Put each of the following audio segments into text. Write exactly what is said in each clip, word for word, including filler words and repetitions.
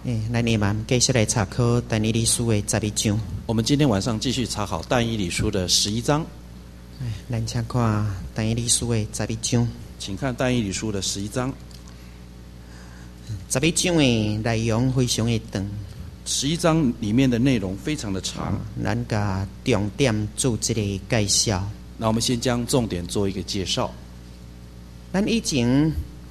诶，咱下晚继续来查考但以理书的十一章。 我们今天晚上继续查考但以理书的十一章。 诶，咱请看但以理书的十一章。 请看但以理书的十一章。 十一章的内容非常的长。 十一章里面的内容非常的长。 咱甲重点做这个介绍。 那我们先将重点做一个介绍。 咱以前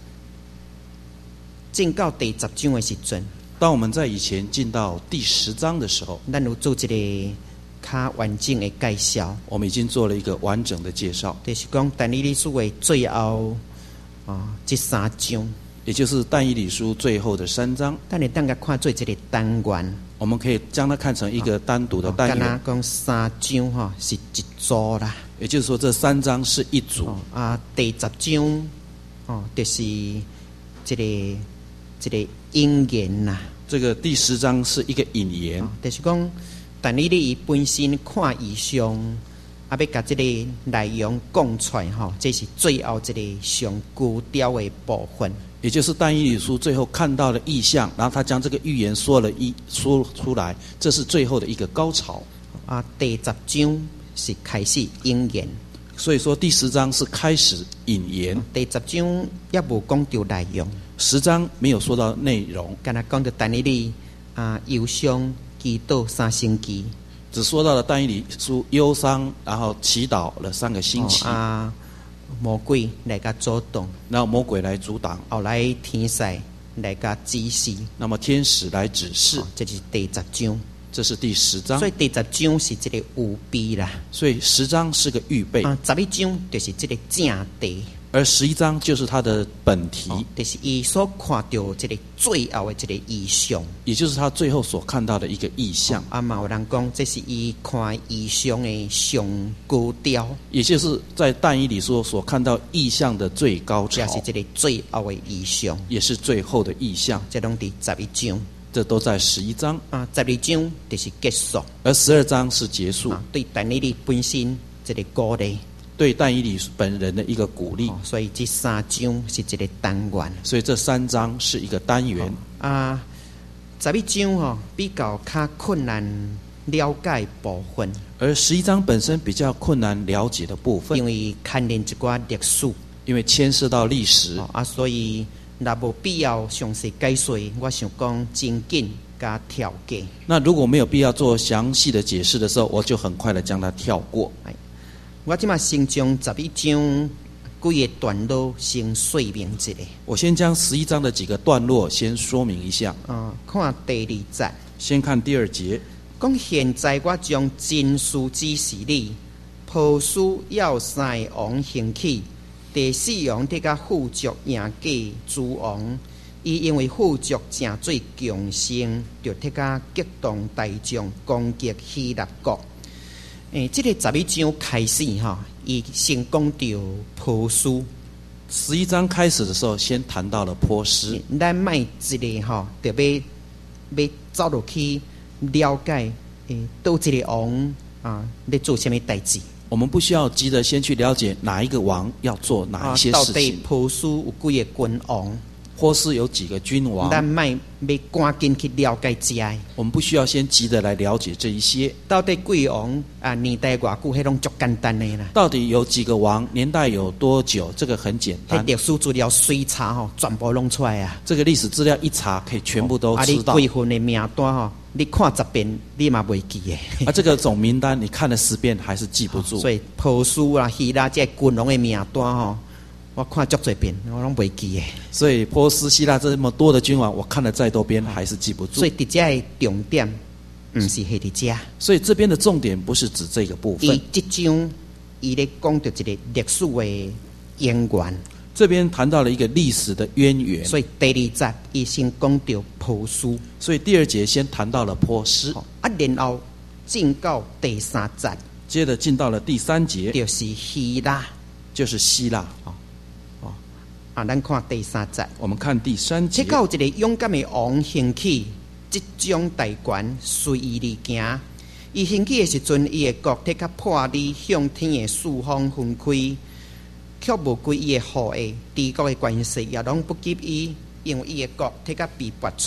进到第十章的时阵。 当我们在以前进到第十章的时候， 咱有做一个较完整的介绍。 我们已经做了一个完整的介绍， 就是讲但以理书的最后啊，这三章， 也就是但以理书最后的三章。 但你当个看做一个单元， 我们可以将它看成一个单独的单元。 讲三章哈是一组啦， 也就是说这三章是一组。 哦、啊，第十章哦，就是这个这个引言呐。 这个第十章是一个引言， 哦、就是讲，但以理本身看异象，啊，要把这个内容讲出来哈，这是最后这个上高调的部分。 也就是但以理书最后看到了异象，然后他将这个预言说了一说出来，这是最后的一个高潮。 啊，第十章是开始引言， 所以说第十章是开始引言。 第十章也无讲到内容。 十章没有说到内容， 刚才讲到但以理啊忧伤祈祷三星期， 只说到了但以理书忧伤，然后祈祷了三个星期。 哦、啊，魔鬼来甲阻挡， 然后魔鬼来阻挡， 后来天使来甲指示， 那么天使来指示， 哦、这是第十章， 这是第十章。 所以第十章是这个预备啦， 所以十章是个预备， 啊，十一章就是这个正题。 而十一章就是它的本题， 哦、就是伊所看到这个最后的这个异象， 也就是他最后所看到的一个意象。 哦、啊嘛有人讲这是伊看异象的上高调， 也就是在但以理书所看到意象的最高潮， 也是这个最后的异象， 也是最后的意象。 这拢伫十一章， 这都在十一章啊，十二章就是结束， 而十二章是结束。 啊、对但以理本身这个鼓励。 对但以理本人的一个鼓励、 哦，所以这三章是一个单元， 所以这三章是一个单元、 哦、啊。十一章哦比较较困难了解部分， 而十一章本身比较困难了解的部分， 因为牵连一寡历史， 因为牵涉到历史、 哦、啊，所以若无必要详细解说，我想讲真紧加跳过。 那如果没有必要做详细的解释的时候，我就很快的将它跳过。 我即马先将十一章几个段落先说明一下。 我先将十一章的几个段落先说明一下。 啊，看第二节。 先看第二节， 讲现在我将真事指示你，波斯要塞王兴起，第四王得甲富足赢过诸王，伊因为富足正最强盛，就得甲激动大众攻击希腊国。诶，这个十一章开始哈，伊先讲到波斯。 十一章开始的时候，先谈到了波斯。 咱卖一个哈，就要要走落去了解，诶，倒一个王啊，在做什么代志？ 我们不需要急着先去了解哪一个王要做哪一些事情。 啊、到底波斯有几个君王？ 波斯有几个君王？ 咱卖要赶紧去了解这个。 我们不需要先急着来了解这一些。 到底几王啊？年代偌久？迄拢足简单的啦。 到底有几个王？年代有多久？这个很简单。 历史资料随查吼，全部弄出来啊！ 这个历史资料一查，可以全部都知道。 啊，你几份的名单吼，你看十遍，你嘛袂记的。 啊，这个总名单你看了十遍还是记不住。 所以波斯啊、希腊这君王的名单吼。我看足多遍，我拢袂记诶。 所以波斯、希腊这么多的君王，我看了再多遍还是记不住。 所以伫这的重点，唔是喺伫这。 所以这边的重点不是指这个部分。 伊即章伊咧讲到一个历史的渊源。 这边谈到了一个历史的渊源。 所以第二节伊先讲到波斯。 所以第二节先谈到了波斯。 啊，然后进到第三节， 接着进到了第三节， 就是希腊， 就是希腊。 啊，咱看第三节。 我们看第三节。 这有一个勇敢的王兴起，即种大权随伊而行。伊兴起的时阵，伊的国体较破裂，向天的四方分开，却无归伊的后裔。帝国的关系也拢不及伊，因为伊的国体较被拔出，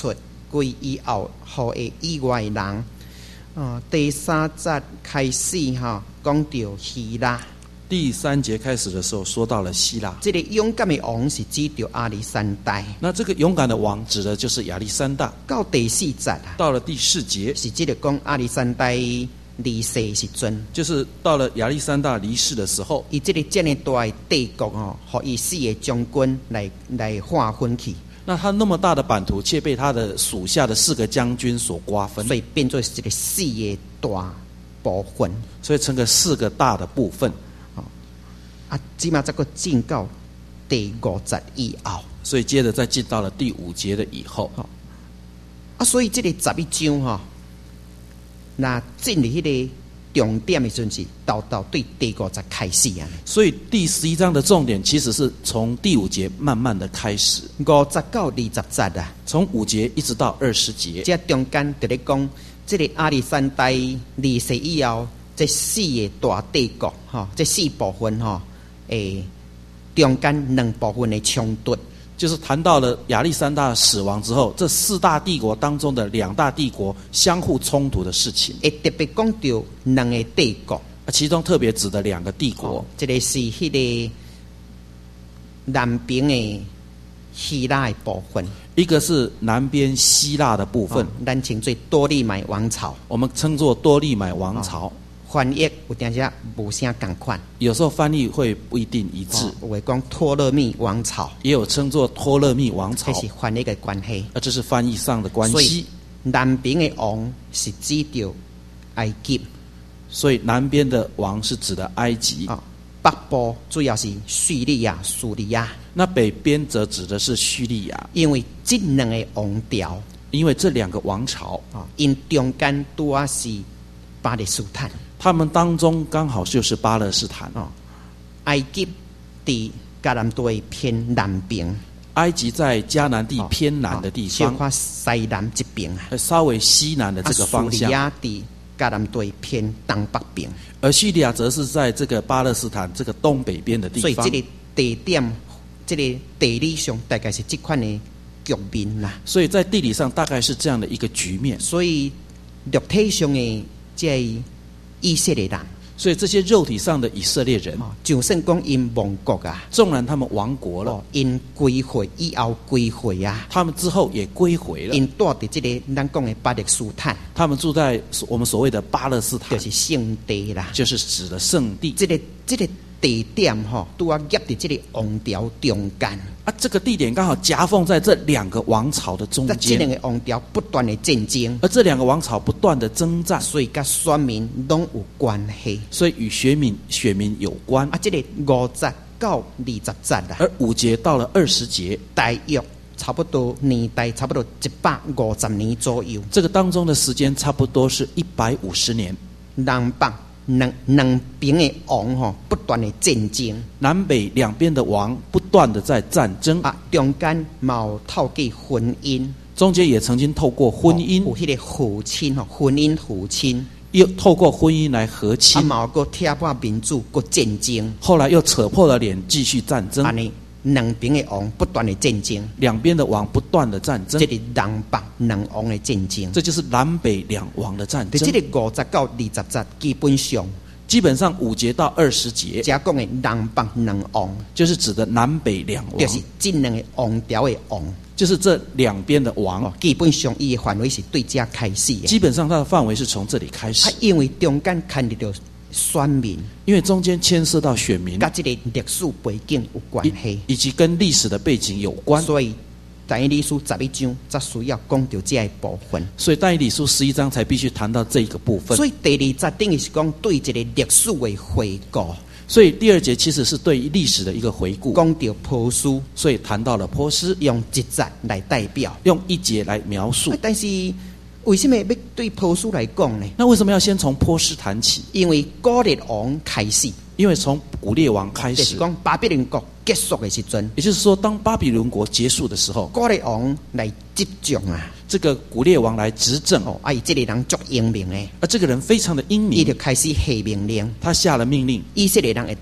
归以后互的以外的人。哦，第三节开始哈，讲到希腊。 第三节开始的时候说到了希腊， 这个勇敢的王是指着亚历山大。 那这个勇敢的王指的就是亚历山大。 到第四节啊， 到了第四节是指着讲亚历山大离世时阵， 就是到了亚历山大离世的时候， 以这个这么大的帝国哦，和以四个将军来来划分去。 那他那么大的版图，却被他的属下的四个将军所瓜分， 所以变作是一个四个大部分， 所以成个四个大的部分。 啊，即马再个进到第五节以后， 所以接着再进到了第五节的以后。 啊，所以这个十一章哈，那进入迄个重点的时阵是到到对第五节开始啊。 所以第十一章的重点其实是从第五节慢慢的开始， 五节到二十节啊， 从五节一直到二十节。 这中间就咧讲，这个亚历山大离世以后，这四个大帝国哈，这四部分哈。诶，中间两部分的冲突， 就是谈到了亚历山大死亡之后，这四大帝国当中的两大帝国相互冲突的事情。 会特别讲到两个帝国， 其中特别指的两个帝国， 哦、这个是迄个南边的希腊的部分， 一个是南边希腊的部分， 哦、咱称作多利买王朝， 我们称作多利买王朝。哦， 翻译有点些无啥共款， 有时候翻译会不一定一致。 我会讲托勒密王朝， 也有称作托勒密王朝， 这是翻译的关系。 啊，这是翻译上的关系。 所以南边的王是指着埃及， 所以南边的王是指的埃及。 哦，北部主要是叙利亚、苏利亚。 那北边则指的是叙利亚， 因为这两个王朝， 因为这两个王朝啊，因中间拄啊是巴勒斯坦。 他们当中刚好就是巴勒斯坦。 哦，埃及在迦南地偏南边， 埃及在迦南地偏南的地方， 小可西南这边啊， 稍微西南的这个方向。 叙利亚在迦南地偏东北边， 而叙利亚则是在这个巴勒斯坦这个东北边的地方。 所以这个地点，这个地理上大概是这款的局面啦。 所以在地理上大概是这样的一个局面。 所以肉体上的这以色列人， 所以这些肉体上的以色列人， 就算讲因亡国啊， 纵然他们亡国了， 因归回以后归回啊， 他们之后也归回了。 因住在这个咱讲的巴勒斯坦， 他们住在我们所谓的巴勒斯坦， 就是圣地啦， 就是指的圣地。 这个这个地点哈，都要夹在这个王朝中间啊，这个地点刚好夹缝在这两个王朝的中间。 这两个王朝不断的战争， 而这两个王朝不断的征战， 所以跟选民都有关系， 所以与选民选民有关。 啊，这个五节到二十节啦， 而五节到了二十节， 大约差不多年代差不多一百五十年左右。 这个当中的时间差不多是一百五十年。 南北两两边的王吼不断的战争， 南北两边的王不断的在战争啊，中间冇透过婚姻， 中间也曾经透过婚姻， 有迄个和亲吼，婚姻和亲， 又透过婚姻来和亲， 啊，冇个贴破民主个战争， 后来又扯破了脸继续战争。 安尼两边的王不断的战争， 两边的王不断的战争， 这是南北两王的战争， 这就是南北两王的战争。 这个五节到二十节，基本上基本上五节到二十节， 加讲的南北两王， 就是指的南北两王， 就是这两个王朝的王， 就是这两边的王。 哦、基本上伊的范围是对这开始的， 基本上它的范围是从这里开始。 啊、因为中间牵涉到选民， 因为中间牵涉到选民， 跟这个历史背景有关系， 以及跟历史的背景有关， 所以但以理书十一章才需要讲到这一部分。 所以但以理书十一章才必须谈到这一个部分。 所以第二节等于是讲对这个历史的回顾。 所以第二节其实是对于历史的一个回顾， 讲到波斯， 所以谈到了波斯， 用一节来代表， 用一节来描述。 但是为什么要对波斯来讲呢？ 那为什么要先从波斯谈起？ 因为古列王开始， 因为从古列王开始， 就是讲巴比伦国结束的时阵， 也就是说，当巴比伦国结束的时候， 古列王来执政啊， 这个古列王来执政哦，啊，这个人足英明的， 而这个人非常的英明， 伊就开始下命令， 他下了命令， 以色列人会当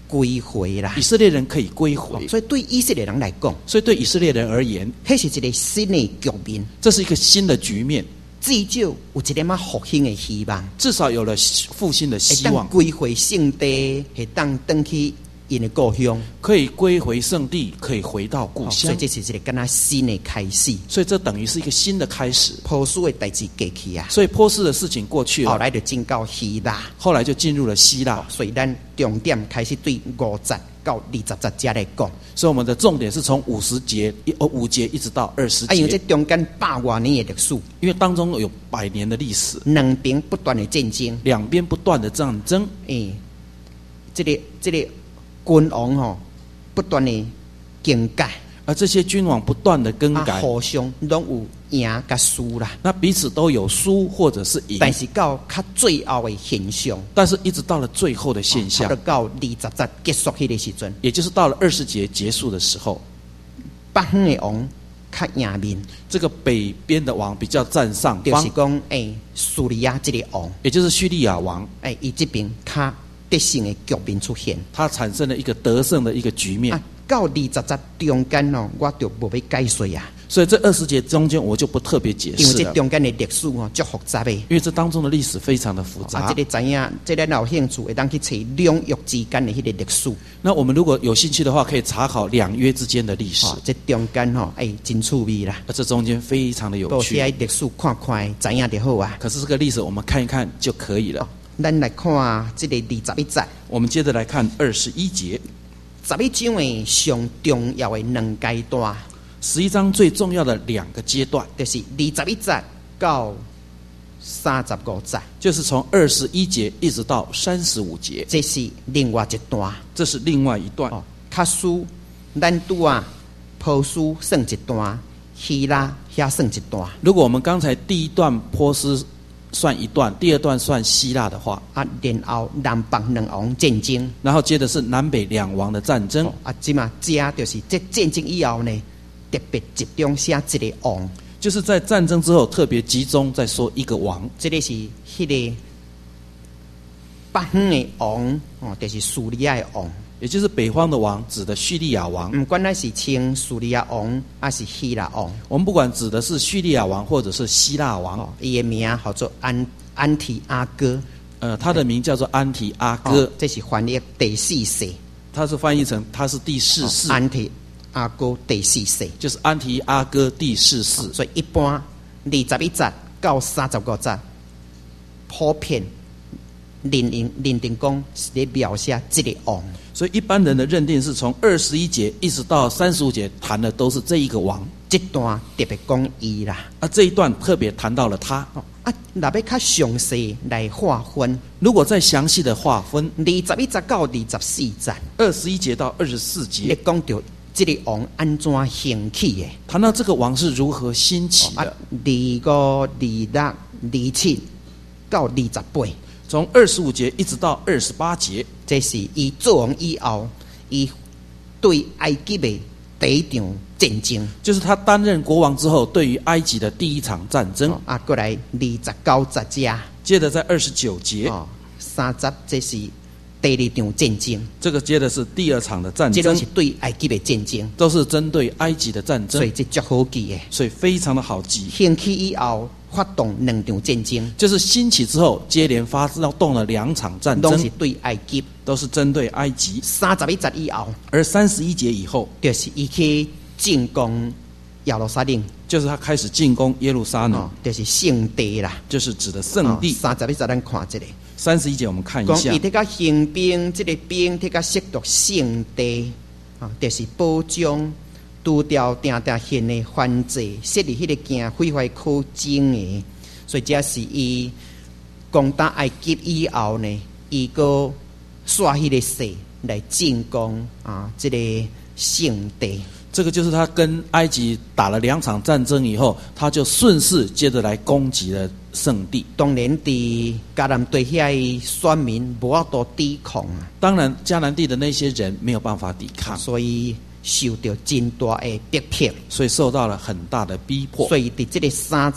归回啦以。色列人可以归回， 所以对以色列人来讲， 所以对以色列人而言， 那是一个新的局面， 这是一个新的局面， 至少有一点仔复兴的希望， 至少有了复兴的会当希望， 归回圣地，会当登去因的故乡， 可以归回圣地，可以回到故乡所以。这是一个跟他新的开始。 所以这等于是一个新的开始。 波斯的代志过去啊， 所以波斯的事情过去了， 后来就进到希腊， 后来就进入了希腊。 所以咱重点开始对五节到二十节节来讲。 所以我们的重点是从五十节一哦五节一直到二十啊，因为这节， 中间百多年的历史， 因为当中有百年的历史， 两边不断的战争， 两边不断的战争， 诶、这个这个君王吼、不断的更改， 而这些君王不断的更改， 啊，互相拢有赢甲输啦。 那彼此都有输或者是赢， 但是到较最后的现象， 但是一直到了最后的现象差不，多到二十节结束迄个时阵， 也就是到了二十节结束的时候， 北方的王较赢面， 这个北边的王比较占上方就是，讲诶，叙利亚这个王， 也就是叙利亚王， 诶，伊这边较得胜的局面出现。 他产生了一个得胜的一个局面。 啊，到二十节中间哦，我就无要解说啊， 所以这二十节中间我就不特别解因为这释了， 中间的历史哦，足复杂的。 因为这当中的历史非常的复啊， 杂这。个知影，这个有兴趣会当去查两约之间的迄个历史。 那我们如果有兴趣的话，可以查考两约之间的历史， 哦，这中间吼、哎，真趣味啦。 而这中间非常的有到时趣。 历史看看，知影就好啊。 可是这个历史我们看一看就可以了。 咱来看这个二十一节， 我们接着来看二十一节， 十一章的上重要的两阶段， 十一章最重要的两个阶段， 就是二十一节到三十五节， 就是从二十一节一直到三十五节， 这是另外一段。 这是另外一段。 哦，卡苏，咱拄啊，波斯算一段，希腊遐算一段。 如果我们刚才第一段波斯算一段，第二段算希腊的话， 啊，然后南北两王战争， 然后接着是南北两王的战争。 哦、啊，即嘛，这就是这战争以后呢，特别集中写一个王， 就是在战争之后特别集中在说一个王， 这个是迄个北方的王，哦，就是叙利亚的王。 也就是北方的王指的叙利亚王。 不管那是称叙利亚王，还是希腊王， 我们不管指的是叙利亚王或者是希腊王， 哦，伊的名叫做安安提阿哥， 呃，他的名叫做安提阿哦哥， 这是翻译第四世， 他是翻译成他是第四世， 哦安提阿哥第四世。 就是安提阿哥第四世。 所以一般二十一节到三十五节，普遍认定认定讲是咧描写这个王。 所以一般人的认定是从二十一节一直到三十五节谈的都是这一个王， 这段特别讲伊啦。 而这一段特别谈到了他。 哦啊，若要较详细来划分， 如果再详细的划分， 二十一节到二十四节， 二十一节到二十四咧节， 讲到这个王安怎兴起的。 谈到这个王是如何兴起啊， 的。 二五、二六、二七到二十八， 从二十五节一直到二十八节， 这是伊做王以后，伊对埃及的第一场战争。 就是他担任国王之后对于埃及的第一场战争。 啊，过来二十九节节， 接着在二十九节， 哦，三十这是第二场战争， 这个接的是第二场的战争这拢是，对埃及的战争， 都是针对埃及的战争， 所以这足好记的。 所以非常的好记。 兴起以后，发动两场战争， 就是兴起之后接连发动了两场战争， 拢是对埃及。 都是针对埃及。 三十一节以后， 而三十一节以后， 就是伊去进攻耶路撒冷， 就是他开始进攻耶路撒冷， 哦，就是圣地啦。 就是指的圣地。 三十一节咱看这个， 三十一节我们看一下讲伊，这个行兵，这个兵，这个亵渎圣地，啊，就是保障拄条定定现的犯罪，设立迄个行毁坏可证的，所以这是伊攻打埃及以后呢，伊个刷迄个势来进攻啊，这个圣地。 这个就是他跟埃及打了两场战争以后，他就顺势接着来攻击了圣地。 当然，伫迦南地遐选民无法度抵抗啊， 当然，迦南地的那些人没有办法抵抗， 所以受到真大的逼迫。 所以受到了很大的逼迫。 所以伫这个三十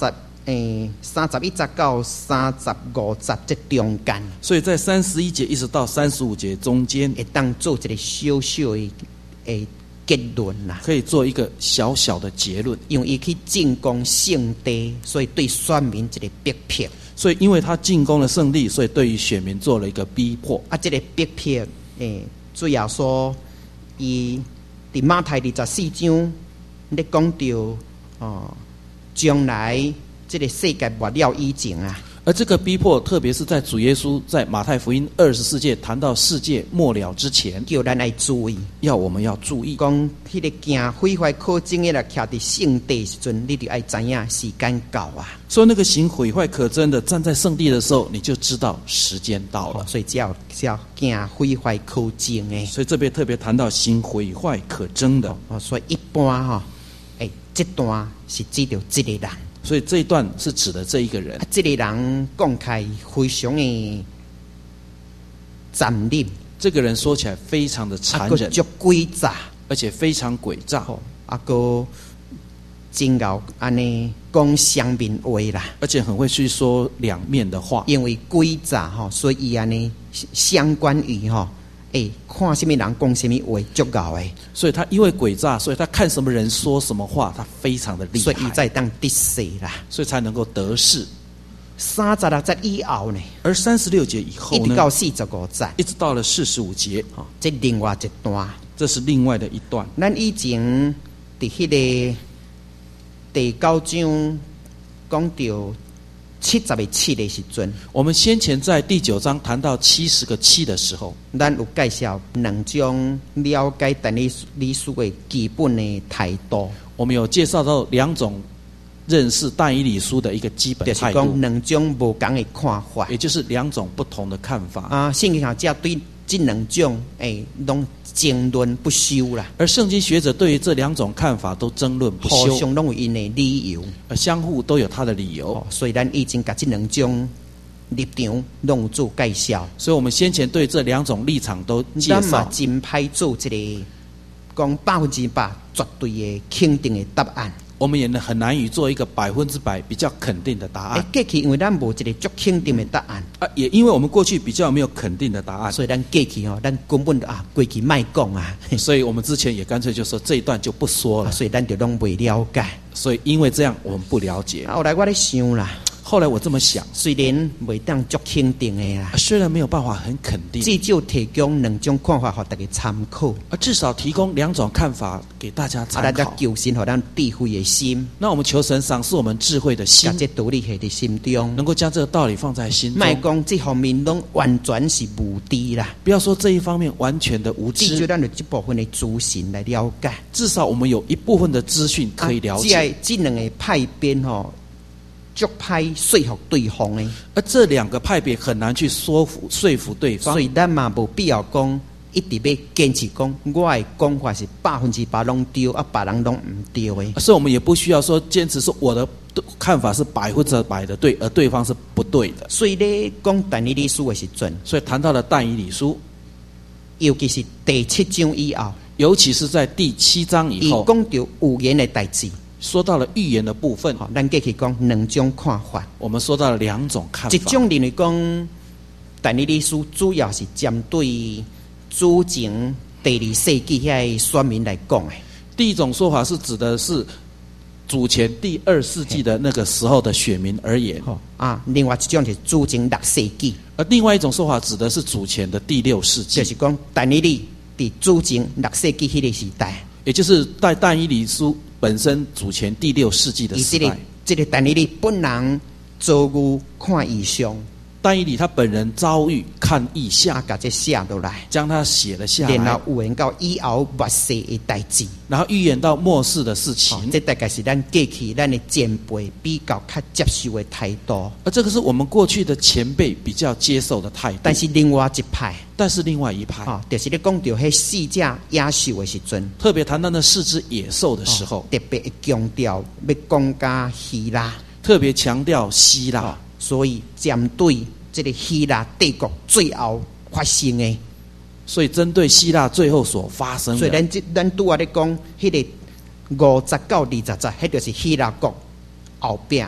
诶三十一节到三十五节这中间， 所以在三十一节一直到三十五节中间， 会当做一个小小的诶结论啦。 可以做一个小小的结论。 因为伊去进攻圣地，所以对选民一个逼迫。 所以因为他进攻了圣地，所以对于选民做了一个逼迫。 啊，这个逼迫，诶，主要说伊伫马太二十四章，咧讲到哦，将来这个世界末了以前啊。 而这个逼迫，特别是在主耶稣在马太福音二十四节谈到世界末了之前， 叫咱来注意， 要我们要注意。 讲迄个行毁坏可憎的来徛伫圣地时阵，你就爱知影时间到啊。 所以那个行毁坏可憎的站在圣地的时候，你就知道时间到了。 哦、所以只要只要行毁坏可憎的， 所以这边特别谈到行毁坏可憎的。 哦，所以一般哈、哦，诶，这段是指到这个人。 所以这一段是指的这一个人， 啊，这个人讲开非常的残忍， 这个人说起来非常的残忍， 足诡诈， 而且非常诡诈， 啊个真够安尼讲双面话啦， 而且很会去说两面的话。 因为诡诈吼，所以伊安尼相关于吼。哎，看什么人讲什么话，足够诶。 所以他因为诡诈，所以他看什么人说什么话，他非常的厉害， 所以伊才当得势啦， 所以才能够得势。 三十六节以后呢， 而三十六节以后呢， 一直到四十五节， 一直到了四十五节， 哦，这另外一段， 这是另外的一段。 咱以前伫迄个第九章讲到七十个七的时阵， 我们先前在第九章谈到七十个七的时候， 咱有介绍两种了解但理理书的基本的态度。 我们有介绍到两种认识但以理书的一个基本态度， 就是讲两种无同的看法， 也就是两种不同的看法啊。圣经学者对这两种诶，拢争论不休啦。 而圣经学者对于这两种看法都争论不休， 互相拢有因的理由， 而相互都有他的理由。 哦、所以咱已经把这两种立场拢有做介绍。 所以我们先前对这两种立场都介绍。 咱嘛真歹做一个讲百分之百绝对的肯定的答案。 我们也很难以做一个百分之百比较肯定的答案。 过去因为咱无一个足肯定的答案， 啊，也因为我们过去比较没有肯定的答案， 所以咱过去哦，咱根本啊过去卖讲啊， 所以我们之前也干脆就说这一段就不说了， 啊、所以咱就拢未了解。 所以因为这样我们不了解。 后来我咧想啦。 后来我这么想， 虽然未当足肯定的啦， 虽然没有办法很肯定， 至少提供两种看法给大家参考， 而至少提供两种看法给大家参考。 啊，咱求神给咱智慧的心， 那我们求神赏赐我们智慧的心， 将这道理下在心中， 能够将这个道理放在心中。 莫讲这方面拢完全是无知啦， 不要说这一方面完全的无知， 至少咱有这部分的资讯来了解， 至少我们有一部分的资讯可以了解。 啊、这这两个派边吼。足派说服对方的， 而这两个派别很难去说服说服对方， 所以咱嘛无必要讲一直要坚持讲我的讲法是百分之百拢对，啊，别人拢唔对的。 所以我们也不需要说坚持说我的看法是百分之百的对，而对方是不对的。 所以咧讲但以理书的时阵， 所以谈到了但以理书， 尤其是第七章以后， 尤其是在第七章以后， 伊讲到预言的代志。 说到了预言的部分， 好，咱过去讲两种看法。 我们说到了两种看法。 一种认为讲，但以理书主要是针对主前第二世纪遐选民来讲的。 第一种说法是指的是主前第二世纪的那个时候的选民而言， 啊，另外一种是主前六世纪。 而另外一种说法指的是主前的第六世纪， 就是讲但以理伫主前六世纪迄个时代， 也就是在但以理书本身主前第六世纪的时代， 这个但以理本人遭遇看异象， 但以理他本人遭遇看异象， 把这写落来， 将它写了下来， 然后预言到以后末世的代志， 然后预言到末世的事情。 哦、这大概是咱过去咱的前辈比较较接受的态度， 而这个是我们过去的前辈比较接受的态度。 但是另外一派， 但是另外一派， 哦、就是咧讲到迄四只野兽的时阵， 特别谈到那四只野兽的时候， 哦、特别强调要讲加希腊， 特别强调希腊， 哦、所以针对这个希腊帝国最后发生的， 所以针对希腊最后所发生的， 所以咱这咱拄仔咧讲，迄个五十到二十节，迄就是希腊国后壁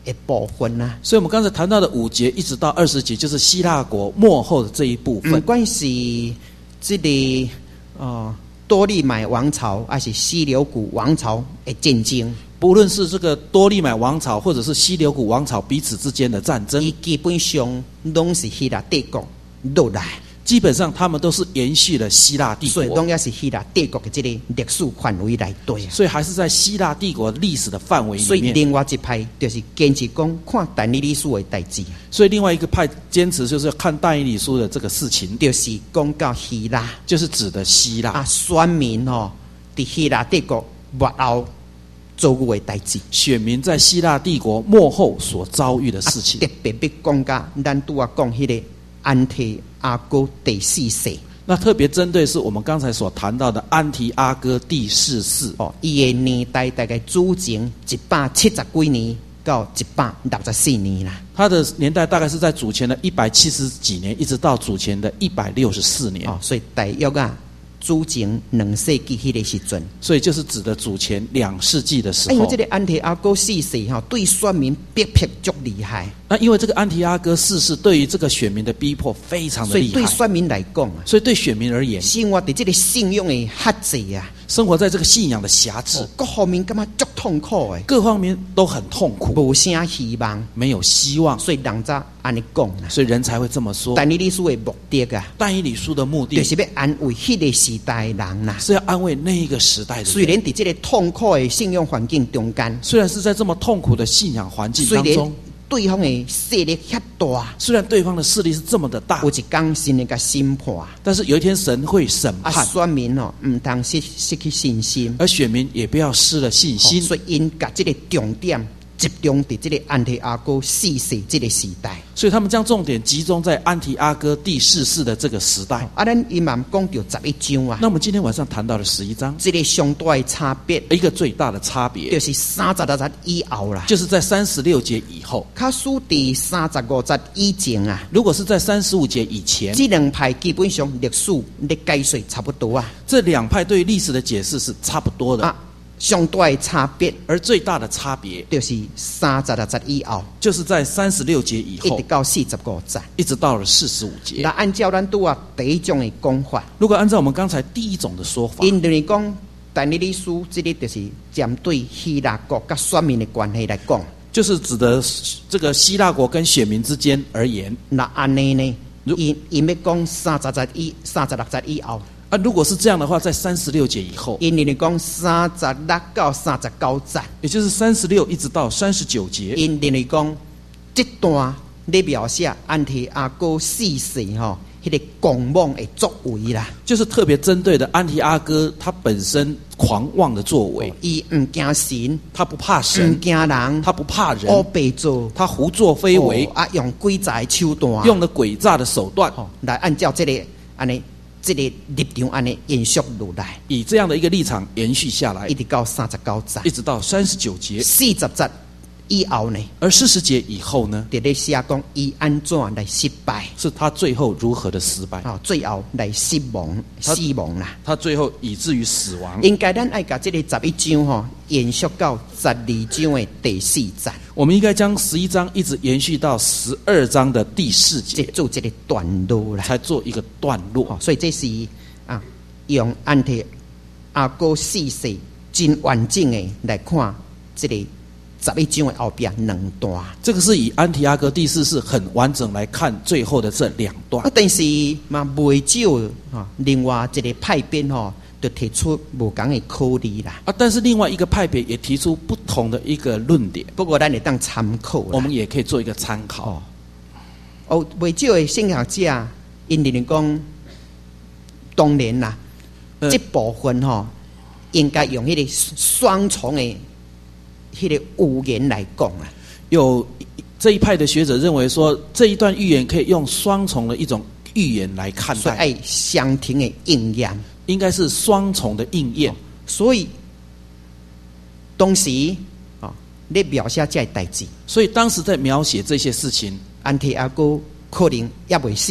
的部分啊。 所以我们刚才谈到的五节一直到二十节，就是希腊国末后的这一部分。 不管是这个呃多利买王朝，还是西流古王朝的战争， 不论是这个多利买王朝，或者是西流古王朝彼此之间的战争， 伊基本上拢是希腊帝国落来。 基本上他们都是延续了希腊帝所以， 国， 拢也是希腊帝国的这个历史范围内对啊。 所以还是在希腊帝国历史的范围所以， 里面。 另外一派就是坚持讲看但以理书的代志， 所以另外一个派坚持就是要看但以理书的这个事情， 就是讲到希腊就是指的希腊啊，选民哦，伫希腊帝国末后遭遇的代志， 选民在希腊帝国末后所遭遇的事情。 啊、特别要讲到咱拄啊讲迄个安提阿哥第四世。 那特别针对是我们刚才所谈到的安提阿哥第四世哦，伊的年代大概主前一百七十几年到一百六十四年啦。 他的年代大概是在主前的一百七十几年，一直到主前的一百六十四年。 哦，所以大约啊，主前两世纪迄个时阵， 所以就是指的主前两世纪的时候。 因为这个安提阿哥四世哈，对选民逼迫足厉害。 那因为这个安提阿哥四世对于这个选民的逼迫非常的所以厉害， 对选民来讲啊， 所以对选民而言， 生活在这个信仰的限制啊， 生活在这个信仰的辖制， 哦、各方面感觉足痛苦的， 各方面都很痛苦， 无啥希望， 没有希望， 所以人才安尼讲啦。 所以人才会这么说。 但以理书的目的啊， 但以理书的目的就是要安慰迄个时代的人啦。 是要安慰那一个时代的人。 虽然在这个痛苦的信仰环境中间， 虽然是在这么痛苦的信仰环境当中， 对方的势力遐大， 虽然对方的势力是这么的大， 有一天神会甲审判， 但是有一天神会审判， 啊，选民哦，唔通失失去信心， 而选民也不要失了信心。 哦、所以因甲这个重点集中在这个安提阿哥四世这个时代， 所以他们将重点集中在安提阿哥第四世的这个时代。 啊，咱伊嘛讲到十一章啊， 那我们今天晚上谈到了十一章， 这个相大的差别， 一个最大的差别就是三十六节以后啦， 就是在三十六节以后。 卡属第三十五节以前啊， 如果是在三十五节以前， 这两派基本上历史的解说差不多啊， 这两派对历史的解释是差不多的啊。相大的差别， 而最大的差别就是三十六节以后， 就是在三十六节以后， 一直到四十五节， 一直到了四十五节。 那按照咱拄啊第一种的讲法， 如果按照我们刚才第一种的说法， 因就是讲但以理书这个就是针对希腊国甲选民的关系来讲， 就是指的这个希腊国跟选民之间而言。 那安尼呢，因因要讲三十节以三十六节以后。 啊，如果是这样的话，在三十六节以后， 因为你讲三十六到三十九节， 也就是三十六一直到三十九节， 因为你讲这段咧描写安提阿哥四世吼，迄、那个狂妄的作为啦， 就是特别针对的安提阿哥他本身狂妄的作为。 伊唔惊神， 他不怕神， 唔惊人， 他不怕人， 乌白做， 他胡作非为， 哦、啊，用诡诈的手段， 用了诡诈的手段， 哦、来按照这个安尼。这个立场安尼延续落来， 以这样的一个立场延续下来， 一直到三十九节， 一直到三十九节， 四十节以后呢？ 而四十节以后呢？ 在咧写讲伊安怎来失败， 是他最后如何的失败？ 哦，最后来死亡，死亡啦！ 他最后以至于死亡。 应该咱爱甲这个十一章吼延续到十二章的第四节。 我们应该将十一章一直延续到十二章的第四节， 做这个段落啦， 才做一个段落。 哦、所以这是啊，用安提阿哥四世真完整的来看这个十一章的后边两段。 这个是以安提阿哥第四世很完整来看最后的这两段。 啊，但是嘛，未少啊，另外一个派别吼。就提出无同的考虑啦啊！但是另外一个派别也提出不同的一个论点， 不过咱会当参考， 我们也可以做一个参考。 哦，未少的圣学者，因认为讲，当然啦，呃、这部分吼、哦，应该用迄个双重的迄个语言来讲啊。 有这一派的学者认为说，这一段预言可以用双重的一种预言来看待， 所以爱相同的应验。 应该是双重的应验、哦， 所以当时啊，你、哦、描写这代志， 所以当时在描写这些事情， 安提阿哥可能也未死，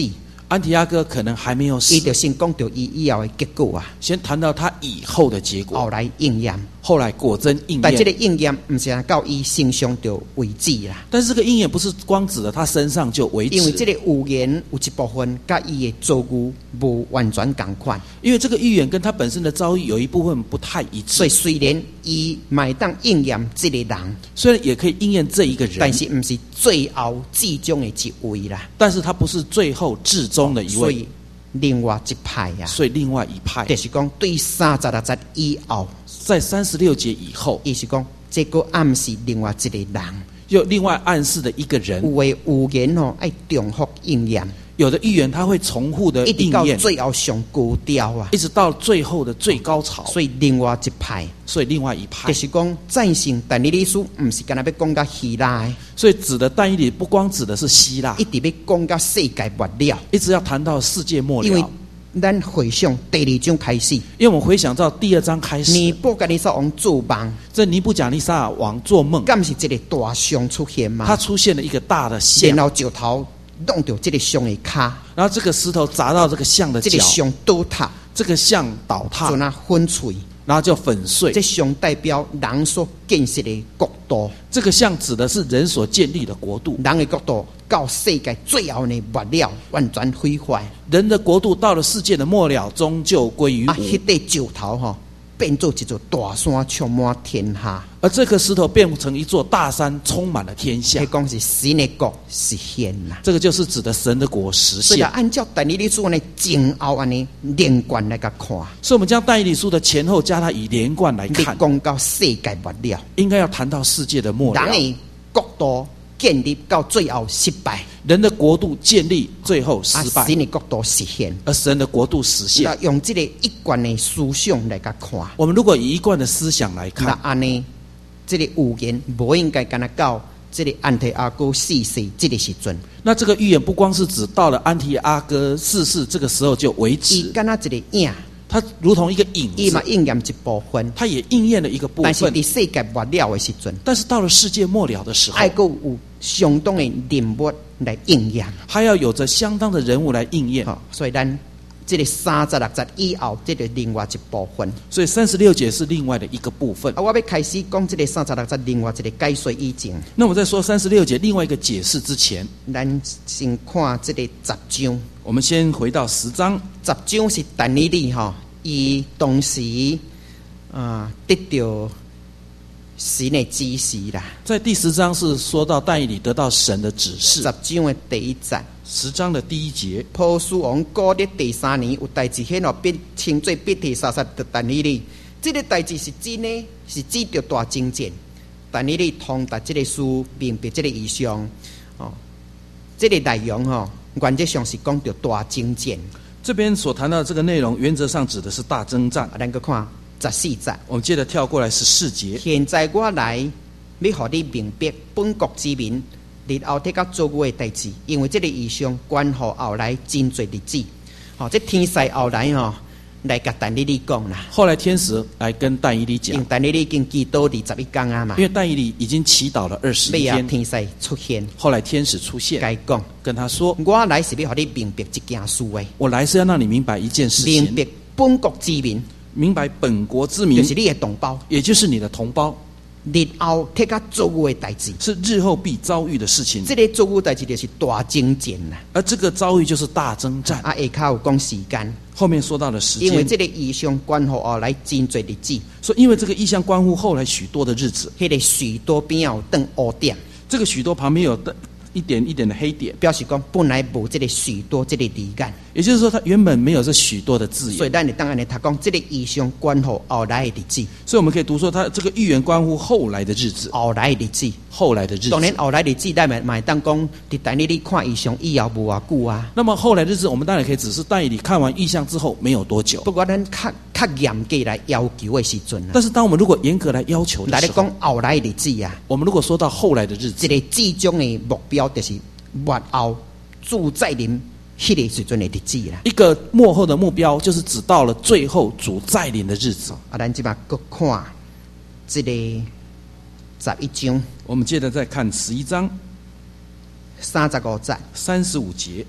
安提阿哥可能还没有死伊，就先讲到伊以后的结果啊， 先谈到他以后的结果， 后来应验。 后来果真应但这个验。 应验唔是到伊身上就为止啦， 但是这个应验不是光指的他身上就为因为这止， 个预言有一部分甲伊的遭遇无完全共款， 因为这个预言跟他本身的遭遇有一部分不太一所以致， 虽然伊买当应验这个人， 虽然也可以应验这一个人但，是唔是最后至终的一位啦， 但是他不是最后至终的一位， 所以另外一派啊， 所以另外一派就是讲对三十六节以后， 在三十六节以后， 伊是讲这个暗示另外一个人， 又另外暗示的一个人， 有的预言哦爱重复应验， 有的预言他会重复的一直到应验， 最后上高调啊， 一直到最后的最高潮， 所以另外一派。 所以另外一派就，是讲战胜但以理书，唔是干那要讲到希腊的， 所以指的但以理不光指的是希腊一，直要讲到世界末了。 一直要谈到世界末因为了。 咱回想第二章开始， 因为我们回想到第二章开始， 尼布甲尼撒王做梦， 这尼布甲尼撒尔王做梦， 敢是这个大象出现嘛？ 他出现了一个大的像， 然后石头弄到这个象的骹， 然后这个石头砸到这个像的脚， 这个象倒塌， 这个像倒塌做，那粉碎。 然后就粉碎这。象代表人所建设的国度， 这个像指的是人所建立的国度， 人的国度到世界最后的末了，完全毁坏。 人的国度到了世界的末了，终究归于啊， 无。 迄块石头吼、变做一座大山，充满天下。 而这颗石头变成一座大山，充满了天下迄。讲是神的国实现啦。 这个就是指的神的国实所以现。 按照但以理书安尼前后安尼连贯来甲看， 所以，我们将但以理书的前后加它以连贯来你看， 讲到世界末了， 应该要谈到世界的末了人，的国度建立到最后失败， 人的国度建立，最后失啊， 败， 神的国度实现。 而神的国度实现那。用这个一贯的思想来甲看， 我们如果以一贯的思想来那看， 安尼，这个预言无应该干那到这个安提阿哥逝世这个时阵， 那这个预言不光是指到了安提阿哥逝世这个时候就为伊止， 干那一个影， 它如同一个影伊嘛子， 应验一部分。 它也应验了一个部但是分。 伫世界末了的时阵， 但是到了世界末了的时候， 爱够有相当的人物来应验。 还要有着相当的人物来应验。 好、所以咱这个三十六节以后，这个另外一部分。 所以三十六节是另外的一个部分啊，。我要开始讲这个三十六节另外一个解说以前， 那我在说三十六节另外一个解释之前， 咱先看这个十章。 我们先回到十章。 十章是但以理吼，伊当时啊得到神的指示啦。 在第十章是说到但以理得到神的指示。 十章的第一节， 十章的第一节， 波斯王高烈第三年有代志显落变称作必提沙撒的但以理，这个代志是真的，是指着大征战。但以理通达这个书明白这个意象哦，这个内容吼、原则上是讲着大征战。 这边所谈到的这个内容，原则上指的是大征战。 啊，咱个看十四节。 我们接着跳过来十四节。 现在我来要互你明白本国之民日后得甲做过的代志，因为这个意象关乎后来真侪日子。吼、这天使后来吼、来甲但以理讲啦， 后来天使来跟但以理讲因，但以理已经祈祷二十一天啊嘛因，为但以理已经祈祷了二十一尾啊天， 天使出现， 后来天使出现， 该讲跟他说我来是要互你明白一件事的，：“ 我来是要让你明白一件事情， 明白本国之民明白本国之民就，是你的同胞， 也就是你的同胞， 日后得甲做过的代志。 是日后必遭遇的事情。 这个做过的代志就是大征战啦。 而这个遭遇就是大征战。 啊，下骹有讲时间。 后面说到了时因为间， 这个意象关乎后来真侪日子， 说因为这个意象关乎后来许多的日子， 迄、个许多边有灯乌点， 这个许多旁边有的一点一点的黑点， 表示讲本来无这个许多这个字眼， 也就是说，它原本没有这许多的字眼， 所以咱就当然咧，他讲这个意象关乎后来的日子， 所以我们可以读说，它这个预言关乎后来的日子， 后来的日子。 后来的日子。 当然，后来的日子，咱咪咪当讲，伫但你你看意象以后无偌久啊。 那么后来的日子，我们当然可以只是但以理看完意象之后没有多久。 不过咱较较严格来要求的时阵啊， 但是当我们如果严格来要求的来时候， 咧讲后来的日子啊， 我们如果说到后来的日子一，个最终的目标就是末后主宰人迄个时阵的日子啦。 一个幕后的目标就是只到了最后主再临的日子。 啊，咱即马搁看这个十一章我们接着再看十一章三十五节， 三十五节，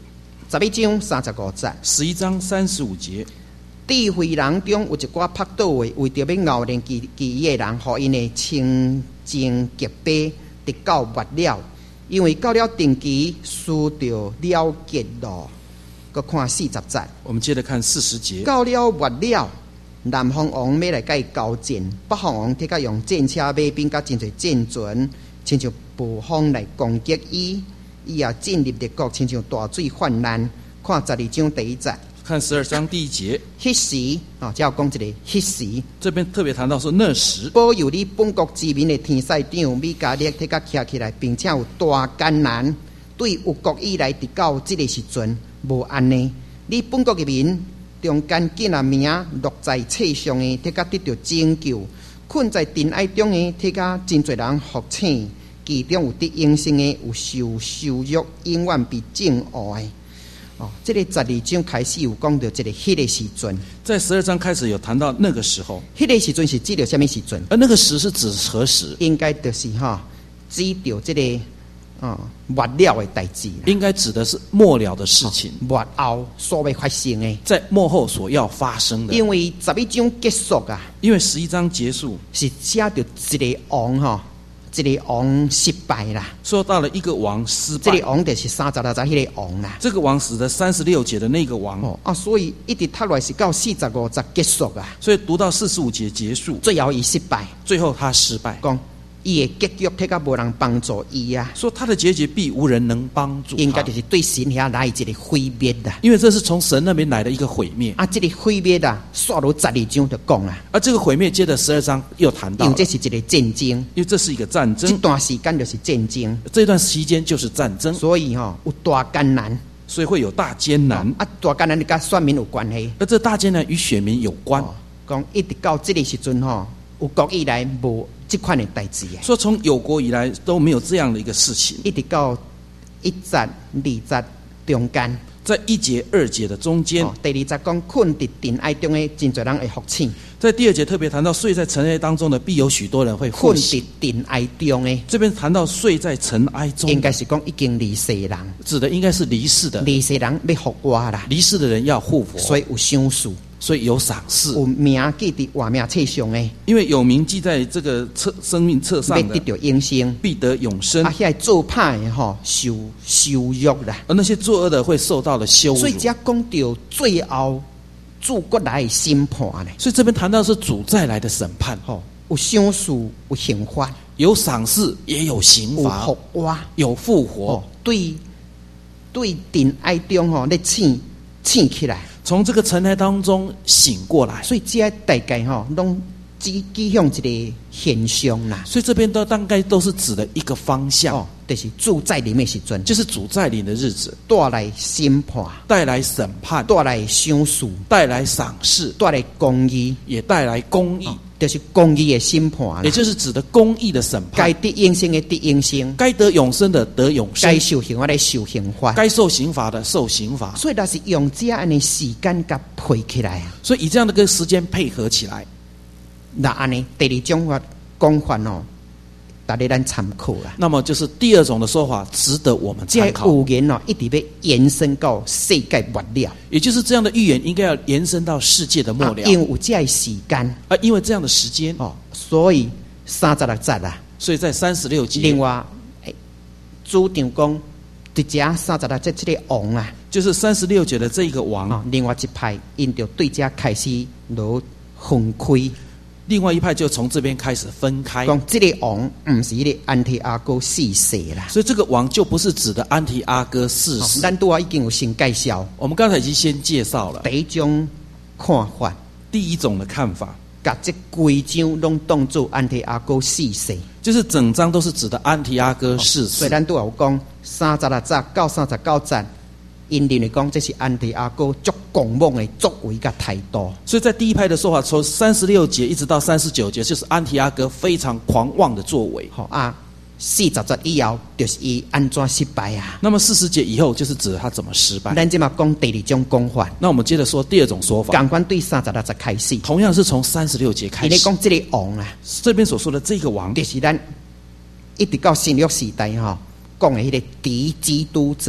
十一章三十五节， 十一章三十五节， 智慧人中有一寡拍倒的，为着要熬练其其的人，互因的清净洁白，直到末了。因为到了定期，需要了结咯。搁看四十节， 我们接着看四十节。 到了末了，南方王要来甲伊交战，北方王铁甲用战车、马兵甲真侪战船，亲像暴风来攻击伊。伊也进入列国，亲像大水泛滥。看十二章第一节。 看十二章第一节， 迄时啊，只要讲一个迄时， 这边特别谈到说那时， 保佑你本国之民的天使长米迦勒摕甲徛起来，并且有大艰难。对有国以来，直到这个时阵，无安尼。你本国的民中间见啊名落在册上的，摕甲得到拯救；困在尘埃中的，摕甲真侪人复醒。其中有得永生的，有受羞辱，永远被憎恶的。哦，这个十二章开始有讲到这个迄个时阵， 在十二章开始有谈到那个时候， 迄个时阵是指着什么时阵？ 而那个时是指何时？ 应该就是哈，指着这个啊末了的代志， 应该指的是末了的事情， 末后所要发生的， 在末后所要发生的。 因为十一章结束啊， 因为十一章结束是写着一个王哈。这个王失败啦， 说到了一个王失败， 这个王就是三十六节迄个王啦。 这个王死的三十六节的那个王哦啊，所以一直读来是到四十五节结束啊。 所以读到四十五节结束， 最后伊失败， 最后他失败， 讲伊的结局睇甲无人帮助伊啊。 说他的结局必无人能帮助他， 应该就是对神遐来一个毁灭啦。 因为这是从神那边来的一个毁灭啊，这个毁灭啊，刷到十二章就讲啦。 而这个毁灭接着十二章又谈到了， 因为这是一个战争， 因为这是一个战争， 这段时间就是战争， 这段期间就是战争， 所以哈、哦、有大艰难， 所以会有大艰难、 哦、啊，大艰难就跟选民有关系， 而这大艰难与选民有关。 讲、哦、一直到这个时阵哈，有国以来无这款的代志的， 说从有国以来都没有这样的一个事情， 一直到一节、二节中间， 在一节、二节的中间。 哦、第二节讲困在尘埃中的真侪人会复醒。 在第二节特别谈到睡在尘埃当中的必有许多人会复困醒。 在尘埃中的， 这边谈到睡在尘埃中， 应该是讲已经离世人， 指的应该是离世的， 离世人要复活啦， 离世的人要复活， 所以有赏赐， 所以有赏赐， 有名记在活命册上的， 因为有名记在这个册生命册上的， 要得到永生， 必得永生。 啊，遐做歹的吼，受羞辱啦， 而那些作恶的会受到了羞辱。 所以只讲到最后主国来的审判呢。 所以这边谈到是主再来的审判， 吼，有赏赐，有刑罚， 有赏赐，也有刑有罚， 复活， 有复活。 哦，对对，尘埃中吼，咧醒醒起来， 从这个尘埃当中醒过来。 所以这大概吼，拢指指向一个现象啦。 所以这边都大概都是指的一个方向， 哦，就是主在临的时阵， 就是主再临的日子， 带来审判， 带来审判， 带来赏赐， 带来赏识， 带来公义， 也带来公义， 哦，就是公义的审判， 也就是指的公义的审判。 该得永生的得永生， 该得永生的得永生， 该受刑罚的受刑罚， 该受刑罚的受刑罚。 所以那是用这样的时间甲配起来啊。 所以以这样的个时间配合起来， 那安尼第二种法讲法哦，大家咱参考啦。 那么就是第二种的说法，值得我们参考。 这预言哦，一直要延伸到世界末了， 也就是这样的预言应该要延伸到世界的末了， 啊，因为有这样的时间啊，因为这样的时间哦，所以三十六节啊， 所以在三十六节， 另外，欸，主张讲，伫遮三十六节这个王啊， 就是三十六节的这一个王， 哦，另外一派因着对遮开始落分开。 另外一派就从这边开始分开， 讲这个王不是咧安提阿哥四世啦， 所以这个王就不是指的安提阿哥四世。 咱都已经有先介绍， 我们刚才已经先介绍了第一种看法， 第一种的看法， 把这规章拢当做安提阿哥四世， 就是整章都是指的安提阿哥四世。 所以咱都有讲三十六节到三十九节，因认为讲这是安提阿哥足狂妄的作为甲态度。 所以在第一派的说法，从三十六节一直到三十九节，就是安提阿哥非常狂妄的作为。 好啊，四十节以后就是伊安怎失败啊？ 那么四十节以后就是指他怎么失败。 咱即嘛讲第二种讲法。 那我们接着说第二种说法， 相关对三十六节开始， 同样是从三十六节开始。 你讲这个王啊， 这边所说的这个王， 就是咱一直到新约时代哈，讲的迄个敌基督者啊。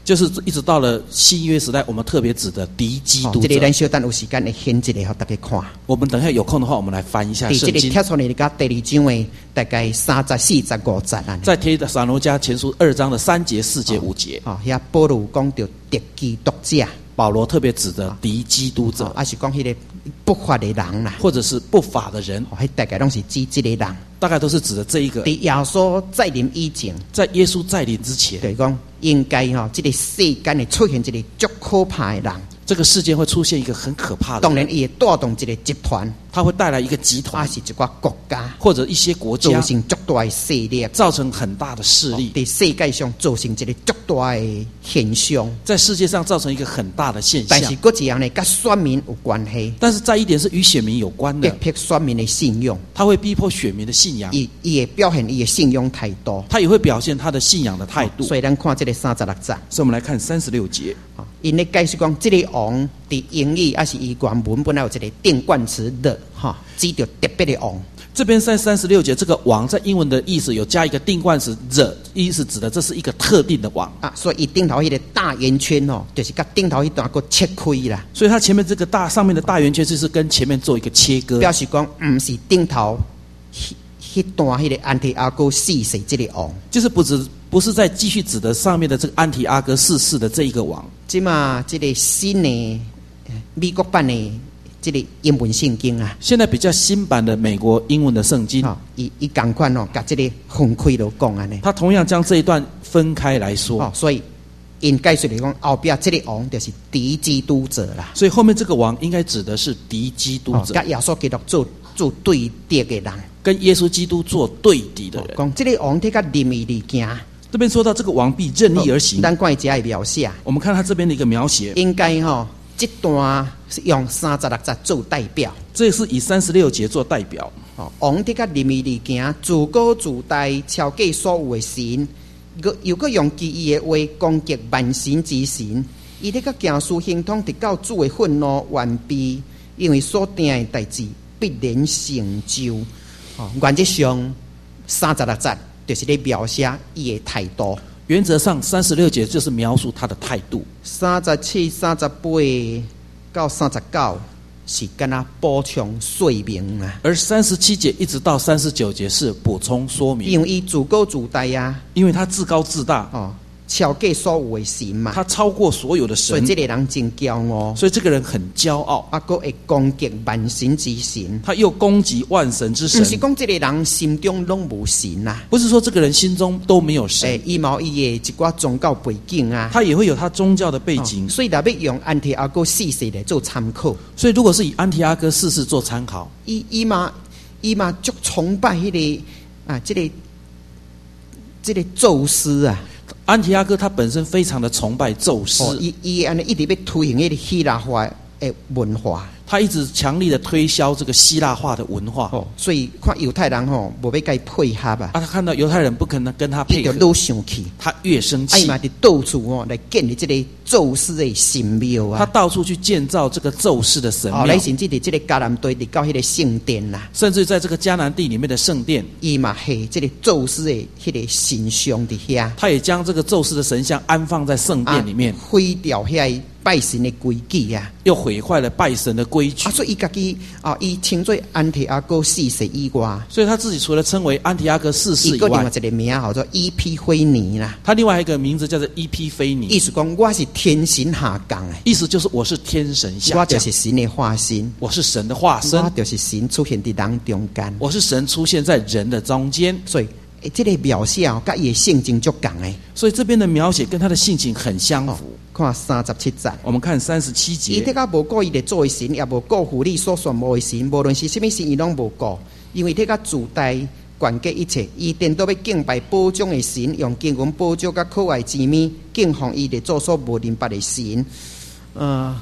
就是一直到了新约时代，我们特别指的敌基督哦，这者。 个咱小等有时间会显一个，给大家看。 我们等一下有空的话，我们来翻一下伫这个圣经。 帖撒罗尼迦第二章的大概三十四、十五节啊。 在帖撒罗尼迦前书二章的三节、四节、五节， 哦，遐保罗讲到敌基督者， 保罗特别指的敌基督者， 还是讲迄个不法的人啦， 或者是不法的人， 哦，迄大概拢是指这个人。 大概都是指的这一个。 伫耶稣再临以前， 在耶稣再临之前， 就是讲应该吼，这个世间会出现一个足可怕的人。 这个世界会出现一个很可怕的人。 当然，伊会带动一个集团， 他会带来一个集还团， 是一个国家， 或者一些国造家， 成足大的势力， 造成很大的势力， 伫世界上造成一个足大的现象。 在世界上造成一个很大的现象。 但是，嗰一样呢，跟选民有关系。 但是在一点是与选民有关逼的， 迫选民的信用， 他会逼迫选民的信仰， 伊伊会表现伊的信用态度。 他也会表现他的信仰的态度。 所以，咱看这个三十六节。 所以我们来看三十六节， 因咧解释讲，这个王伫英语还是伊原文本来有一个定冠词的哈，指着特别的王。 这边在三十六节，这个王在英文的意思有加一个定冠词 the， 意思指的这是一个特定的王啊，所以伊顶头迄个大圆圈哦，就是甲顶头迄段个切开啦。 所以它前面这个大上面的大圆圈就是跟前面做一个切割， 表示讲毋是顶头迄迄段迄个安提阿哥四世这个王， 就是不只不是在继续指的上面的这个安提阿哥四世的这一个王。 即嘛，这个新的美国版的这个英文圣经啊， 现在比较新版的美国英文的圣经， 哦，伊伊共款哦，甲这个分开都讲安尼。 他同样将这一段分开来说， 哦，所以因解说来讲，后壁这个王就是敌基督者啦。 所以后面这个王应该指的是敌基督者， 甲耶稣基督做做对敌的人， 跟耶稣基督做对敌的人。 讲这个王他甲任意而行。 这边说到这个王必任意而行， 咱看一下的描写， 我们看他这边的一个描写， 应该吼，这段是用三十六节做代表。 这是以三十六节做代表。 哦，王他甲任意而行，自高自大，超过所有的神，又搁用奇异的话攻击万神之神。伊咧甲行事行通，直到主的愤怒完毕，因为所定的代志必然成就。哦，原则上三十六节就是咧描写伊的态度。 原则上，三十六节就是描述他的态度。 三十七、三十八到三十九是跟他补充说明啊。 而三十七节一直到三十九节是补充说明， 因为伊自高自大呀， 因为他自高自大， 哦，超过所有的神嘛， 他超过所有的神， 所以这个人真骄傲， 所以这个人很骄傲， 啊，佫会攻击万神之神。 他又攻击万神之神。 不是讲这个人心中拢无神呐， 不是说这个人心中都没有神， 诶，伊毛伊的一寡宗教背景啊， 他也会有他宗教的背景。 哦所以若要用安提阿哥四世来做参考， 所以如果是以安提阿哥四世做参考， 伊伊嘛伊嘛足崇拜迄、那个啊，这个这个宙斯啊。 安提阿哥他本身非常的崇拜宙斯， 哦，伊伊安尼一直要推行迄个希腊化的文化， 他一直强力的推销这个希腊化的文化。 哦，所以看犹太人吼，无要甲伊配合啊， 啊，他看到犹太人不可能跟他配合， 伊就愈生气， 他越生气。 啊，伊嘛伫到处哦来建立这个宙斯的神庙啊， 他到处去建造这个宙斯的神后庙， 来甚至伫这个迦南地伫到迄个圣殿啦， 甚至在这个迦南地里面的圣殿， 伊嘛系这个宙斯的迄个神像伫遐， 他也将这个宙斯的神像安放在圣殿里面， 啊、毁掉遐拜神的规矩啊， 又毁坏了拜神的规矩。 啊，所以伊家己啊，伊称作安提阿哥四世以外， 所以他自己除了称为安提阿哥四世以外伊个另外，一个名叫做伊庇菲尼啦。 他另外一个名字叫做伊庇菲尼， 意思讲我是天神下降的， 意思就是我是天神下降， 我就是神的化身， 我是神的化身， 我就是神出现伫人中间， 我是神出现在人的中间。 所以诶，这个描写哦，甲伊的性情足共诶。 所以这边的描写跟他的性情很相符。 哦、看三十七节， 我们看三十七节， 伊得甲无顾伊的作为神，也无顾乎你所选无的神，无论是什么神，伊拢无顾，因为得甲自大管结一切，伊颠倒要敬拜宝藏的神，用经文宝藏甲可爱之物敬奉伊的做所无认捌的神。呃，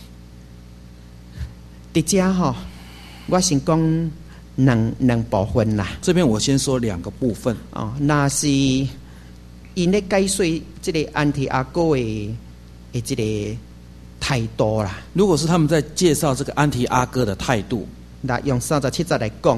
伫遮吼，我先讲两两部分啦。 这边我先说两个部分哦，那是因咧解说这个安提阿哥的的这个态度啦。 如果是他们在介绍这个安提阿哥的态度， 那用三十七节来讲啊，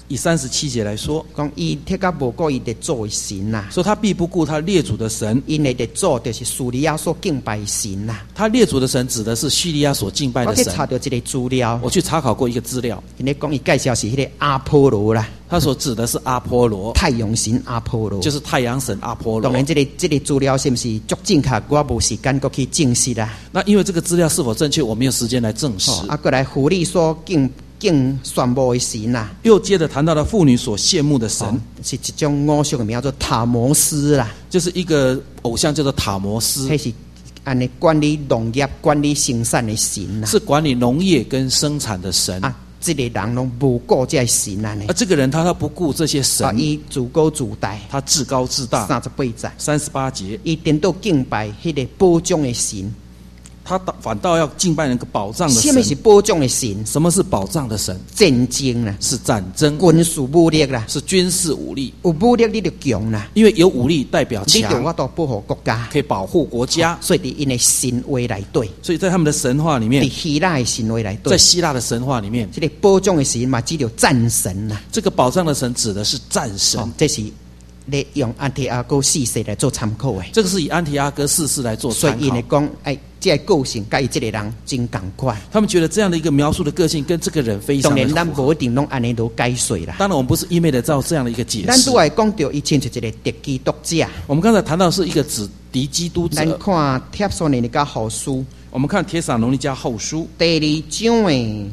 以三十七节来说， 讲伊迄个无顾伊列祖的神呐、啊， 说他必不顾他列祖的神， 因的列祖就是叙利亚所敬拜的神呐、啊。 他列祖的神指的是叙利亚所敬拜的我去神。 查到这个资料， 我去查考过一个资料， 因咧讲伊介绍是迄个阿波罗啦， 他所指的是阿波罗， 太阳神阿波罗， 就是太阳神阿波罗。 当然，这个这个资料是不是足正确？我无时间过去证实啦。 那因为这个资料是否正确，我没有时间来证实。 哦、啊，过来狐狸所敬敬宣布的神呐、啊， 又接着谈到了妇女所羡慕的神， 哦、是一种偶像的名叫做塔摩斯啦， 就是一个偶像叫做塔摩斯， 迄是安尼管理农业、管理生产的神呐、啊， 是管理农业跟生产的神啊。这个人拢无顾这神啊呢， 而这个人他他不顾这些神， 啊，伊自高自大， 他自高自大。 三十八节， 三十八节， 伊颠倒敬拜迄个保障的神， 他反倒要敬拜那个保障的神。 什么是保障的神？ 什么是保障的神？ 战争啦， 是战争， 军事武力啦， 是军事武力。 有武力你就强啦， 因为有武力代表强， 你就我都保护国家， 可以保护国家。 哦、所以伫因的神话内底， 所以在他们的神话里面， 伫希腊的神话内底， 在希腊的神话里面， 这个保障的神嘛，只有战神啦。 这个保障的神指的是战神， 哦、这是咧用安提阿哥四世来做参考的。 这个是以安提阿哥四世来做参考。 所以因来讲，哎，这个个性甲伊这个人真共款。 他们觉得这样的一个描述的个性跟这个人非常的符合。 当然，咱无一定拢安尼都解说啦。 当然，我们不是一昧的照这样的一个解释。 咱都来讲到伊亲像一个敌基督者。 我们刚才谈到是一个指敌基督者。 咱看帖撒罗尼迦后书， 我们看帖撒罗尼迦后书第二章的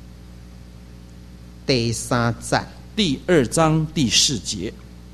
第三节， 第二章第四节。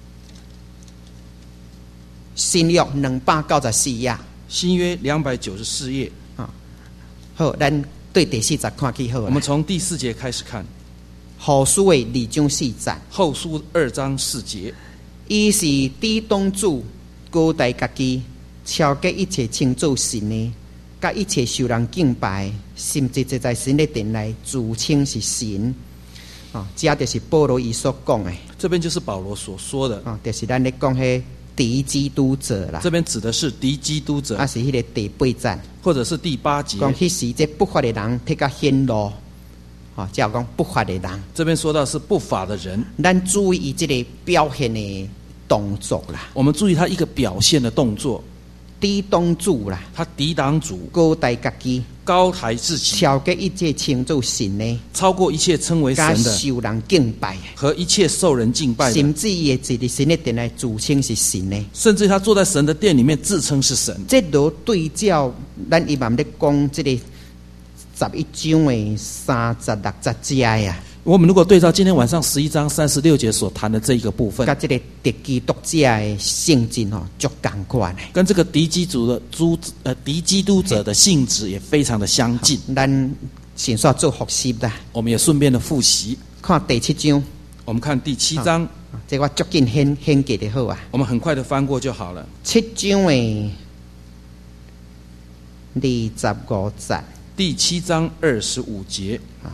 新约两百九十四页， 新约两百九十四页。 啊，好，咱对第四节看起好了。 我们从第四节开始看。 后书的二章四节。 后书二章四节。 伊是抵挡主，高大家己，超过一切称作神的，甲一切受人敬拜，甚至就在神的殿内自称是神。啊，这就是保罗伊所讲的。 这边就是保罗所说的。 啊，就是咱咧讲迄。敌基督者啦， 这边指的是敌基督者， 啊是迄个第八节， 或者是第八节。 讲迄时这不法的人，迄个显露，啊，即係講不法的人。 这边说到是不法的人， 咱注意伊這個表現的動作啦。 我们注意他一个表现的动作， 抵擋主啦， 他抵挡主， 高大家己， 高抬自己， 超過一切稱做神的， 超过一切稱為神的， 受人敬拜， 和一切受人敬拜的， 甚至伊會自己神的殿來自稱是神的， 甚至他坐在神的殿里面自稱是神。 這都對照咱一般咧講這個十一章的三十六節節啊。 我们如果对照今天晚上十一章三十六节所谈的这一个部分， 跟这个敌基督者的性质哦，足共款的， 跟这个敌基督的诸呃敌基督者的性质也非常的相近。 咱先说做复习啦， 我们也顺便的复习， 看第七章。 我们看第七章， 啊、这我足紧先先记得好啊。 我们很快的翻过就好了。 七章的二十五节， 第七章二十五节啊。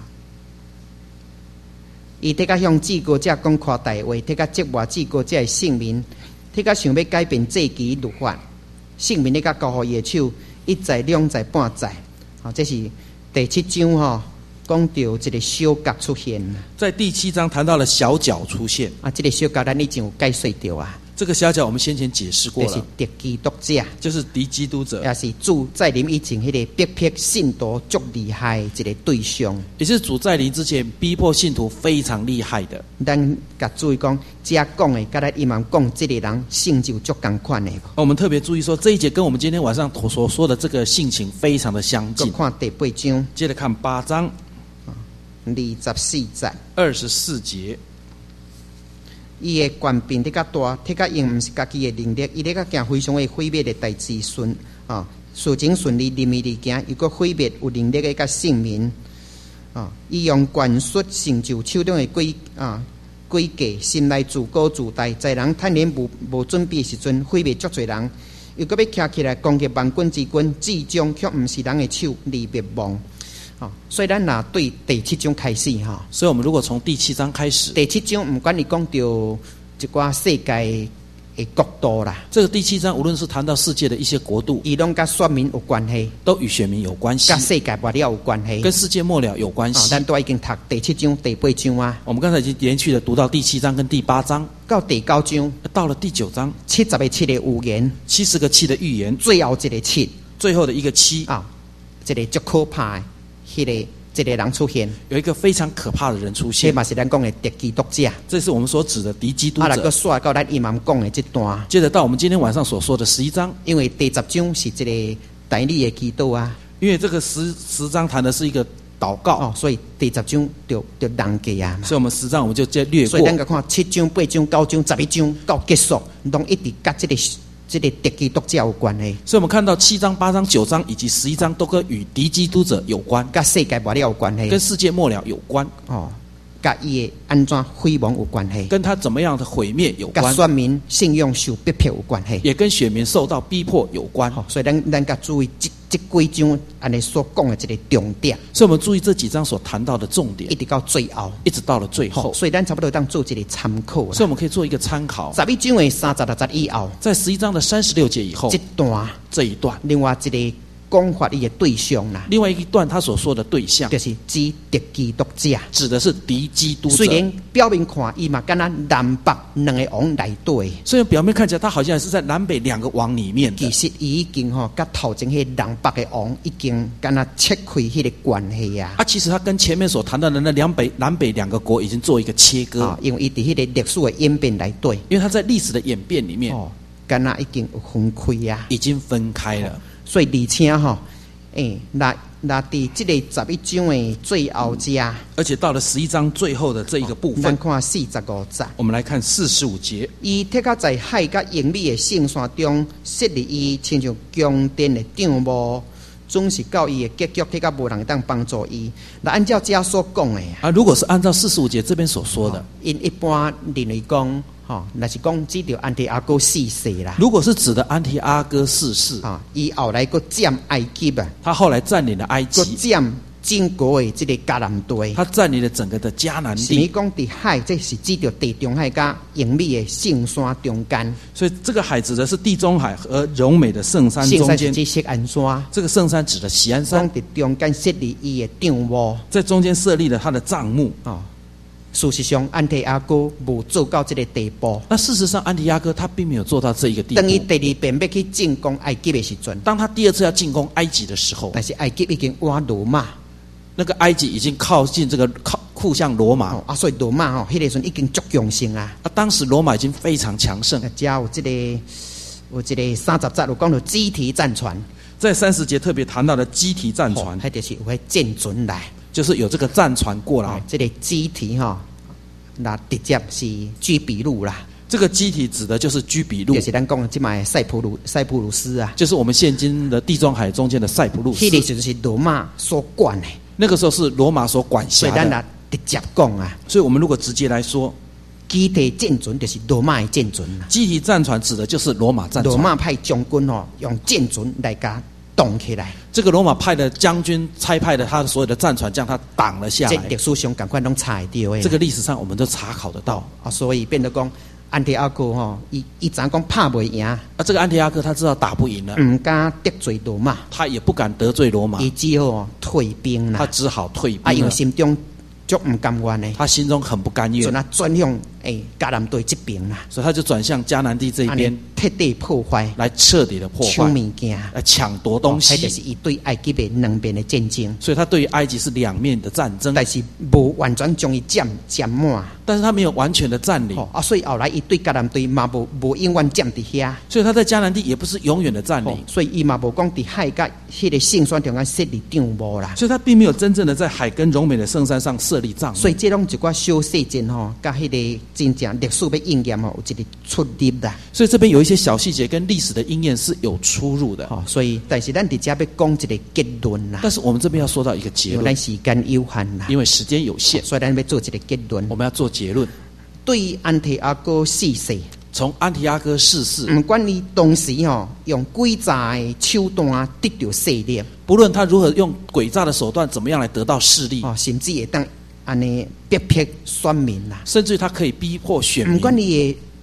伊伫甲向至高者讲夸大话，伫甲折磨至高者的性命，伫甲想要改变祭期律法，性命伫甲交互伊的手，一在两在半在。啊，这是第七章吼，讲到一个小角出现。 在第七章谈到了小角出现。 啊，这个小角咱已经有解说掉啊。 这个小角我们先前解释过了， 就是敌基督者， 就是敌基督者， 也是主在临以前迄个逼迫信徒足厉害一个对象， 也是主在临之前逼迫信徒非常厉害的。 咱甲注意讲，这讲的，甲咱伊嘛讲，这个人性就足共款的。 我们特别注意说，这一节跟我们今天晚上所说的这个性情非常的相近。 看第八章， 接着看八章二十四节， 二十四节。 伊的权柄伫较大，伫较用毋是家己的能力，伊咧较行非常的毁灭的代志顺啊，事情顺利，任意而行，又个毁灭有能力的甲性命啊，伊用权术成就手中的诡啊诡计，心内自高自大，在人贪婪无无准备时阵，毁灭足侪人，又个要徛起來攻擊萬軍之君，至終卻毋是人的手，離滅亡。哦，所以咱若對第七章開始哈， 所以我們如果從第七章開始， 第七章毋管你講到一寡世界的国度啦。 这个第七章无论是谈到世界的一些国度， 伊拢甲选民有关系， 都与选民有关系甲，世界末了有关系， 跟世界末了有关哦， 系。 咱都已经读第七章、第八章啊， 我们刚才已经连续的读到第七章跟第八章， 到第九章， 到了第九章， 七十个七的预言， 七十个七的预言， 最后一个七最后的一个七， 啊，一个足可怕的，迄、个一个人出现， 有一个非常可怕的人出这现， 嘛是咱讲的敌基督者。 这是我们所指的敌基督啊，来个者。 刷到咱伊妈讲的这段， 接着到我们今天晚上所说的十一章， 因为第十章是一个代理的祈祷啊， 因为这个十十章谈的是一个祷告， 哦，所以第十章就就人记啊嘛。 所以我们十章我们就接略过所以咱。个看七章、八章、九章、十一章到结束，拢一直甲这个这个敌基督者有关系， 所以我们看到七章、八章、九章以及十一章都跟与敌基督者有关， 甲世界末了有关系， 跟世界末了有关， 哦，甲伊的安怎毁亡有关系， 跟他怎么样的毁灭有甲关， 选民信用受逼迫有关系。 也跟选民受到逼迫有关。 哦，所以咱咱甲注意这这几章安尼所讲的这个重点， 所以我们注意这几章所谈到的重点一，直到最后。 一直到了最后， 所以咱差不多当做一个参考啦。 所以我们可以做一个参考。 十一章的三十六节以后， 在十一章的三十六节以后这段这一段， 另外一个讲法伊的对象啦， 另外一段他所说的对象就是指敌基督者。 指的是敌基督者。 虽然表面看伊嘛敢若南北两个王内底， 虽然表面看起来他好像是在南北两个王里面的， 其实伊已经吼甲头前迄南北的王已经敢若切开迄个关系啊。 啊，其实他跟前面所谈到的那两北南北两个国已经做一个切割， 啊，因为伊伫迄个历史的演变内底， 因为他在历史的演变里面哦，敢若已经有分开啊。 已经分开了。 所以而且吼，诶、那那伫即个十一章的最后只， 而且到了十一章最后的这一个部咱分， 看四十五节， 我们来看四十五节， 伊贴甲在海甲英美的圣山中设立伊，亲像宫殿的帐幕，总是到伊的结局，贴甲无人当帮助伊。那按照这所讲的啊， 啊，如果是按照四十五节这边所说的， 因一般认为讲，吼，若是讲指着安提阿哥四世啦， 如果是指的安提阿哥四世， 啊，伊后来佫占埃及啊， 他后来占领了埃及， 佫占整国的即个迦南地。 他占领了整个的迦南是咪地， 讲伫海，这是指着地中海甲英美的圣山中间， 所以这个海指的是地中海和柔美的圣山中间。 圣山是指锡安山， 这个圣山指的锡安山讲，伫中间设立伊的帐幕。 在中间设立了他的帐幕。 哦，事实上，安提阿哥无做到这个地步。 那事实上，安提阿哥他并没有做到这一个地等于步。 第二遍要去进攻埃及的时阵， 当他第二次要进攻埃及的时候， 但是埃及已经挖罗马， 那个埃及已经靠近这个靠酷向罗马哦啊，所以罗马吼，迄、个时阵已经足强盛啊。 啊，当时罗马已经非常强盛。 啊，只有这个有这个三十节有讲到基提战船， 在三十节特别谈到的基提战船， 迄、就是有迄舰船来。 就是有这个战船过来。 这个基提吼，那直接是居比路啦， 这个基体指的就是居比路就，是咱讲的即卖塞浦路塞浦路斯啊。 就是我们现今的地中海中间的塞浦路斯迄。个时就是罗马所管的， 那个时候是罗马所管辖的， 所以咱来直接讲啊， 所以我们如果直接来说， 基提舰船就是罗马的舰船啦。 基体战船指的就是罗马战船。 罗马派将军哦，用舰船来甲挡起来， 这个罗马派的将军差派的他的所有的战船将他挡了下这来。 历史上赶快拢查得到的。 这个历史上我们都查考得到。 啊，所以变得讲安提阿哥吼，伊伊知影讲拍袂赢， 啊，这个安提阿哥他知道打不赢了， 唔敢得罪罗马， 他也不敢得罪罗马， 伊只好退兵啦。 他只好退啊，因为兵了。 心中足唔甘愿的， 他心中很不甘愿所以，他转向诶迦南地这边啦， 所以他就转向迦南地这一边安尼彻底破坏、 来彻底的破抢坏， 物件。 来抢夺东迄就西。 是伊对埃及的两边的战争， 所以他对于埃及是两面的战争， 但是无完全将伊占占满。 但是他没有完全的占领， 哦啊，所以后来伊对迦南地嘛无无永远占伫遐。 所以他在迦南地也不是永远的占领哦，，所以伊嘛无讲伫海甲迄个圣山中间设立帐幕啦。 所以他并没有真正的在海跟柔美的圣山上设立帐幕。 所以这种一寡小细节吼，甲迄个真正历史要应验吼，有一个出入啦。 所以这边有一些小细节跟历史的应验是有出入的。 哦，所以但是咱伫遮要讲一个结论啦， 但是我们这边要说到一个结论因为咱，时间有限啦， 因为时间有限， 所以咱要做一个结论我。们要做结论。 对于安提阿哥四世， 从安提阿哥逝世， 毋管伊当时吼用诡诈的手段得到势力， 不论他如何用诡诈的手段怎么样来得到势力， 哦，甚至会当安尼逼迫选民啦。 甚至于他可以逼迫选毋管民， 你的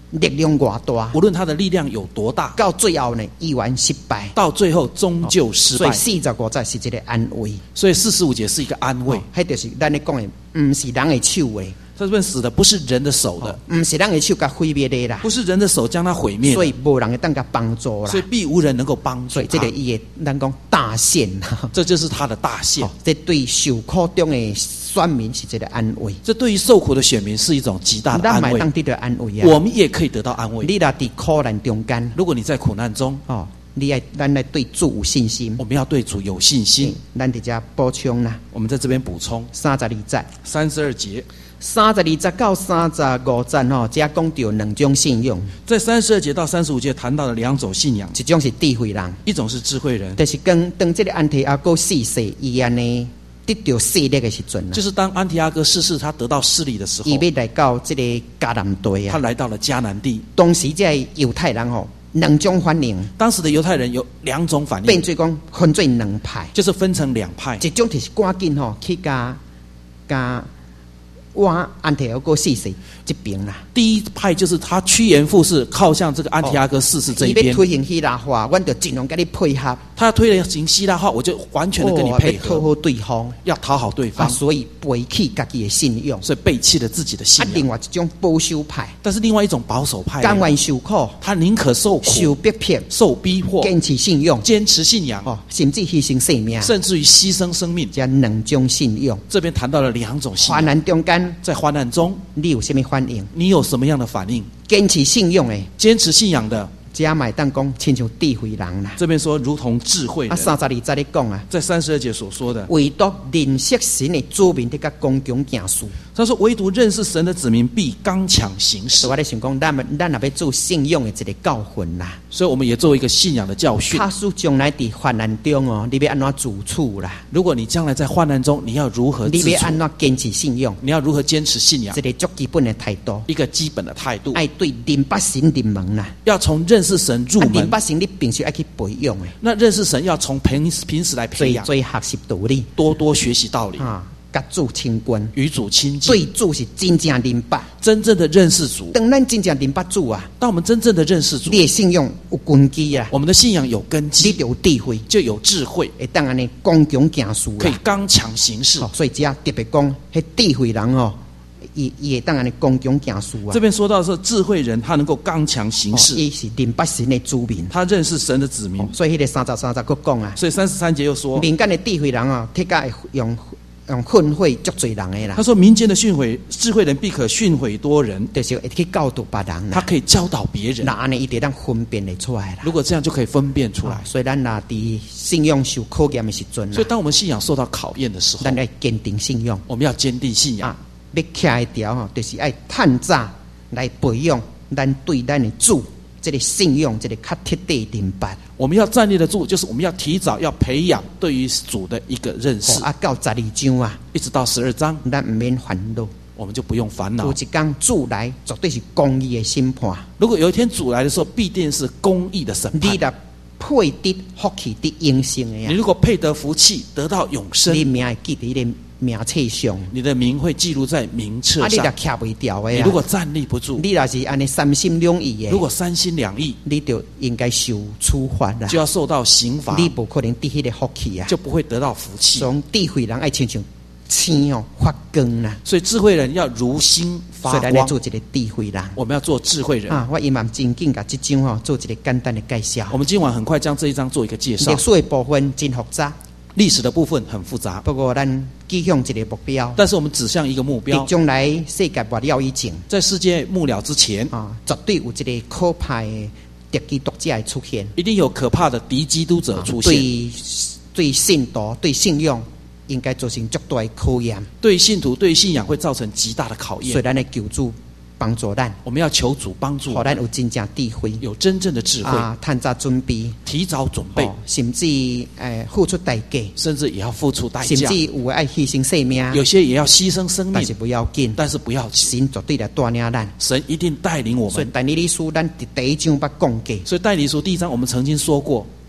力量偌大， 无论他的力量有多大， 到最后呢，依然失败， 到最后终究失败。 所以四十五节是一个安慰， 所以四十五节是一个安慰。 迄、哦、就是咱咧讲的，唔是人的手的。 他这边死的不是人的手的， 唔、哦、是人的手甲毁灭的啦， 不是人的手将他毁灭， 所以无人会当甲帮助啦， 所以必无人能够帮助他。 所以这个伊的咱讲大限， 这就是他的大限。 哦、这对受苦中的选民是一个安慰， 这对于受苦的选民是一种极大的安慰。 当得到安慰啊， 我们也可以得到安慰。 你若伫苦难中间， 如果你在苦难中， 哦，你要咱来对主有信心， 我们要对主有信心。 咱伫遮补充啦， 我们在这边补充三十二节， 三十二节。 三十二节到三十五节吼，只讲到两种信用。 在三十二节到三十五节谈到了两种信仰， 一种是智慧人， 一种是智慧人。 就是跟当这个安提阿哥逝世，伊安尼得到势力的时阵， 就是当安提阿哥逝世，他得到势力的时候， 伊要来到这个迦南地啊， 他来到了迦南地。 当时这犹太人吼，两种反应。 当时的犹太人有两种反应， 变做讲分做两派， 就是分成两派。 一种就是赶紧吼去加加。我安提阿哥逝世这边啦， 第一派就是他趋炎附势，靠向这个安提阿哥逝世这一边。 伊要推行希腊化，我就尽量跟你配合。 他要推行希腊化，我就完全的跟你配合， 讨好对方， 要讨好对方， 啊、所以背弃自己的信用， 所以背弃了自己的信仰。 啊、另外一种保守派， 但是另外一种保守派， 甘愿受苦， 他宁可受苦、 受逼迫、 受逼迫， 坚持信用， 坚持信仰， 哦，甚至牺牲性命， 甚至于牺牲生命。 这两种信用， 这边谈到了两种信仰。 患难中间， 在患难中， 你有什么反应？ 你有什么样的反应？ 坚持信用的， 坚持信仰的， 这买当讲亲像智慧人啦。 这边说如同智慧人。 啊，三十二节咧讲啊， 在三十二节所说的， 唯独认识神的子民得甲刚强行事。 他说，唯独认识神的子民必刚强行事。 我咧想讲，咱们咱也要做信用的一个教训啦。 所以我们也做一个信仰的教训。 他说将来伫患难中哦，你要安怎自处啦？ 如果你将来在患难中，你要如何自处？ 你要安怎坚持信用？ 你要如何坚持信仰？ 这个最基本的态度， 一个基本的态度。 爱对认百神入门啦， 要从认识神入门。 认百神你平时爱去培养的。 那认识神要从平平时来培养， 所以学习道理， 多多学习道理啊。甲主亲近， 与主亲近， 对主是真正明白， 真正的认识主。 当咱真正明白主啊， 当我们真正的认识主， 你的信仰有根基啊， 我们的信仰有根基， 你就有智慧， 就有智慧， 会当安尼刚强行事， 可以刚强行事。 哦、所以只要特别讲，迄智慧人哦，伊伊会当安尼刚强行事啊。 这边说到说智慧人，他能够刚强行事， 伊、哦、是认百神的子民， 他认识神的子民。 哦、所以迄个三十三十佫讲啊， 所以三十三节又说， 民间的智慧人啊，铁甲会用。用训诲足侪人的啦。 他说：“民间的训诲，智慧人必可训诲多人， 就是会去教导别人。 他可以教导别人。 那安尼一定让分辨得出来啦。 如果这样就可以分辨出来。哦、 所以咱那伫信仰受考验的时阵， 所以当我们信仰受到考验的时候， 咱要坚定信仰。我们要坚定信仰。啊、 要徛一条吼，就是爱探早来培养咱对咱的主。”这个信用，这个较彻底明白， 我们要站立得住，就是我们要提早要培养对于主的一个认识。 哦、啊，到十二章啊， 一直到十二章， 咱唔免烦恼， 我们就不用烦恼。 有一天主来，绝对是公义的审判。 如果有一天主来的时候，必定是公义的审判。 你的配得福气的永生的呀！ 你如果配得福气，得到永生， 你名会记伫你名册上， 你的名会记录在名册上。 啊，你若徛袂掉的呀！ 你如果站立不住， 你若是安尼三心两意的， 如果三心两意， 你就应该受处罚啦， 就要受到刑罚。 你不可能得迄个福气啊， 就不会得到福气。 从智慧人爱亲像星哦发光啦， 所以智慧人要如星发光。 所以咱要做一个智慧人， 我们要做智慧人啊！我伊嘛真紧甲这章吼做一个简单的介绍。 我们今晚很快将这一章做一个介绍。 历史的部分真复杂。 历史的部分很复杂， 不过咱指向一个目标， 但是我们指向一个目标。 将来世界末了以前， 在世界末了之前啊，绝对有一个可怕的敌基督者出现， 一定有可怕的敌基督者出现。 啊、对对信徒、对信仰，应该造成极大的考验。 对信徒、对信仰会造成极大的考验。 所以咱的求主帮助咱， 我们要求主帮助， 让咱有真正智慧， 有真正的智慧啊，探早准备， 提早准备， 哦、甚至诶付出代价， 甚至也要付出代价， 甚至有爱牺牲生命， 有些也要牺牲生命， 但是不要紧， 但是不要紧， 神绝对来带领咱， 神一定带领我们。 所以但以理书咱第一章捌讲过， 所以但以理书第一章我们曾经说过。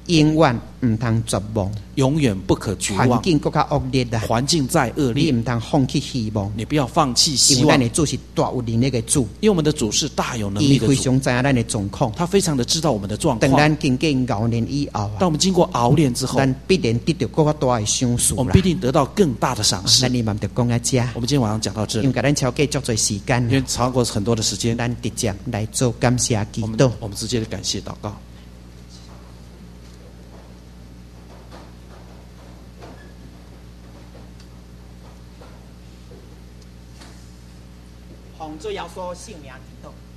永远唔通绝望， 永远不可绝环望。 境更加恶劣啦， 环境再恶劣， 你唔通放弃希望， 你不要放弃因希望为咱，的主是大有能力的主， 因为我们的主是大有能力伊非的主， 常知影咱的状况。 他非常的知道我们的状等况。 咱经过熬练以后啊， 当我们经过熬炼之后， 咱必然得到更加大的赏赐啦我们必。定得到更大的赏识咱。你嘛就讲啊，遮， 我们今天晚上讲到这里， 因为咱超过足多时间因为超过很多的时间， 咱直接来做感谢祈我们祷。 我们直接的感谢祷告。 奉主耶稣圣名祈祷。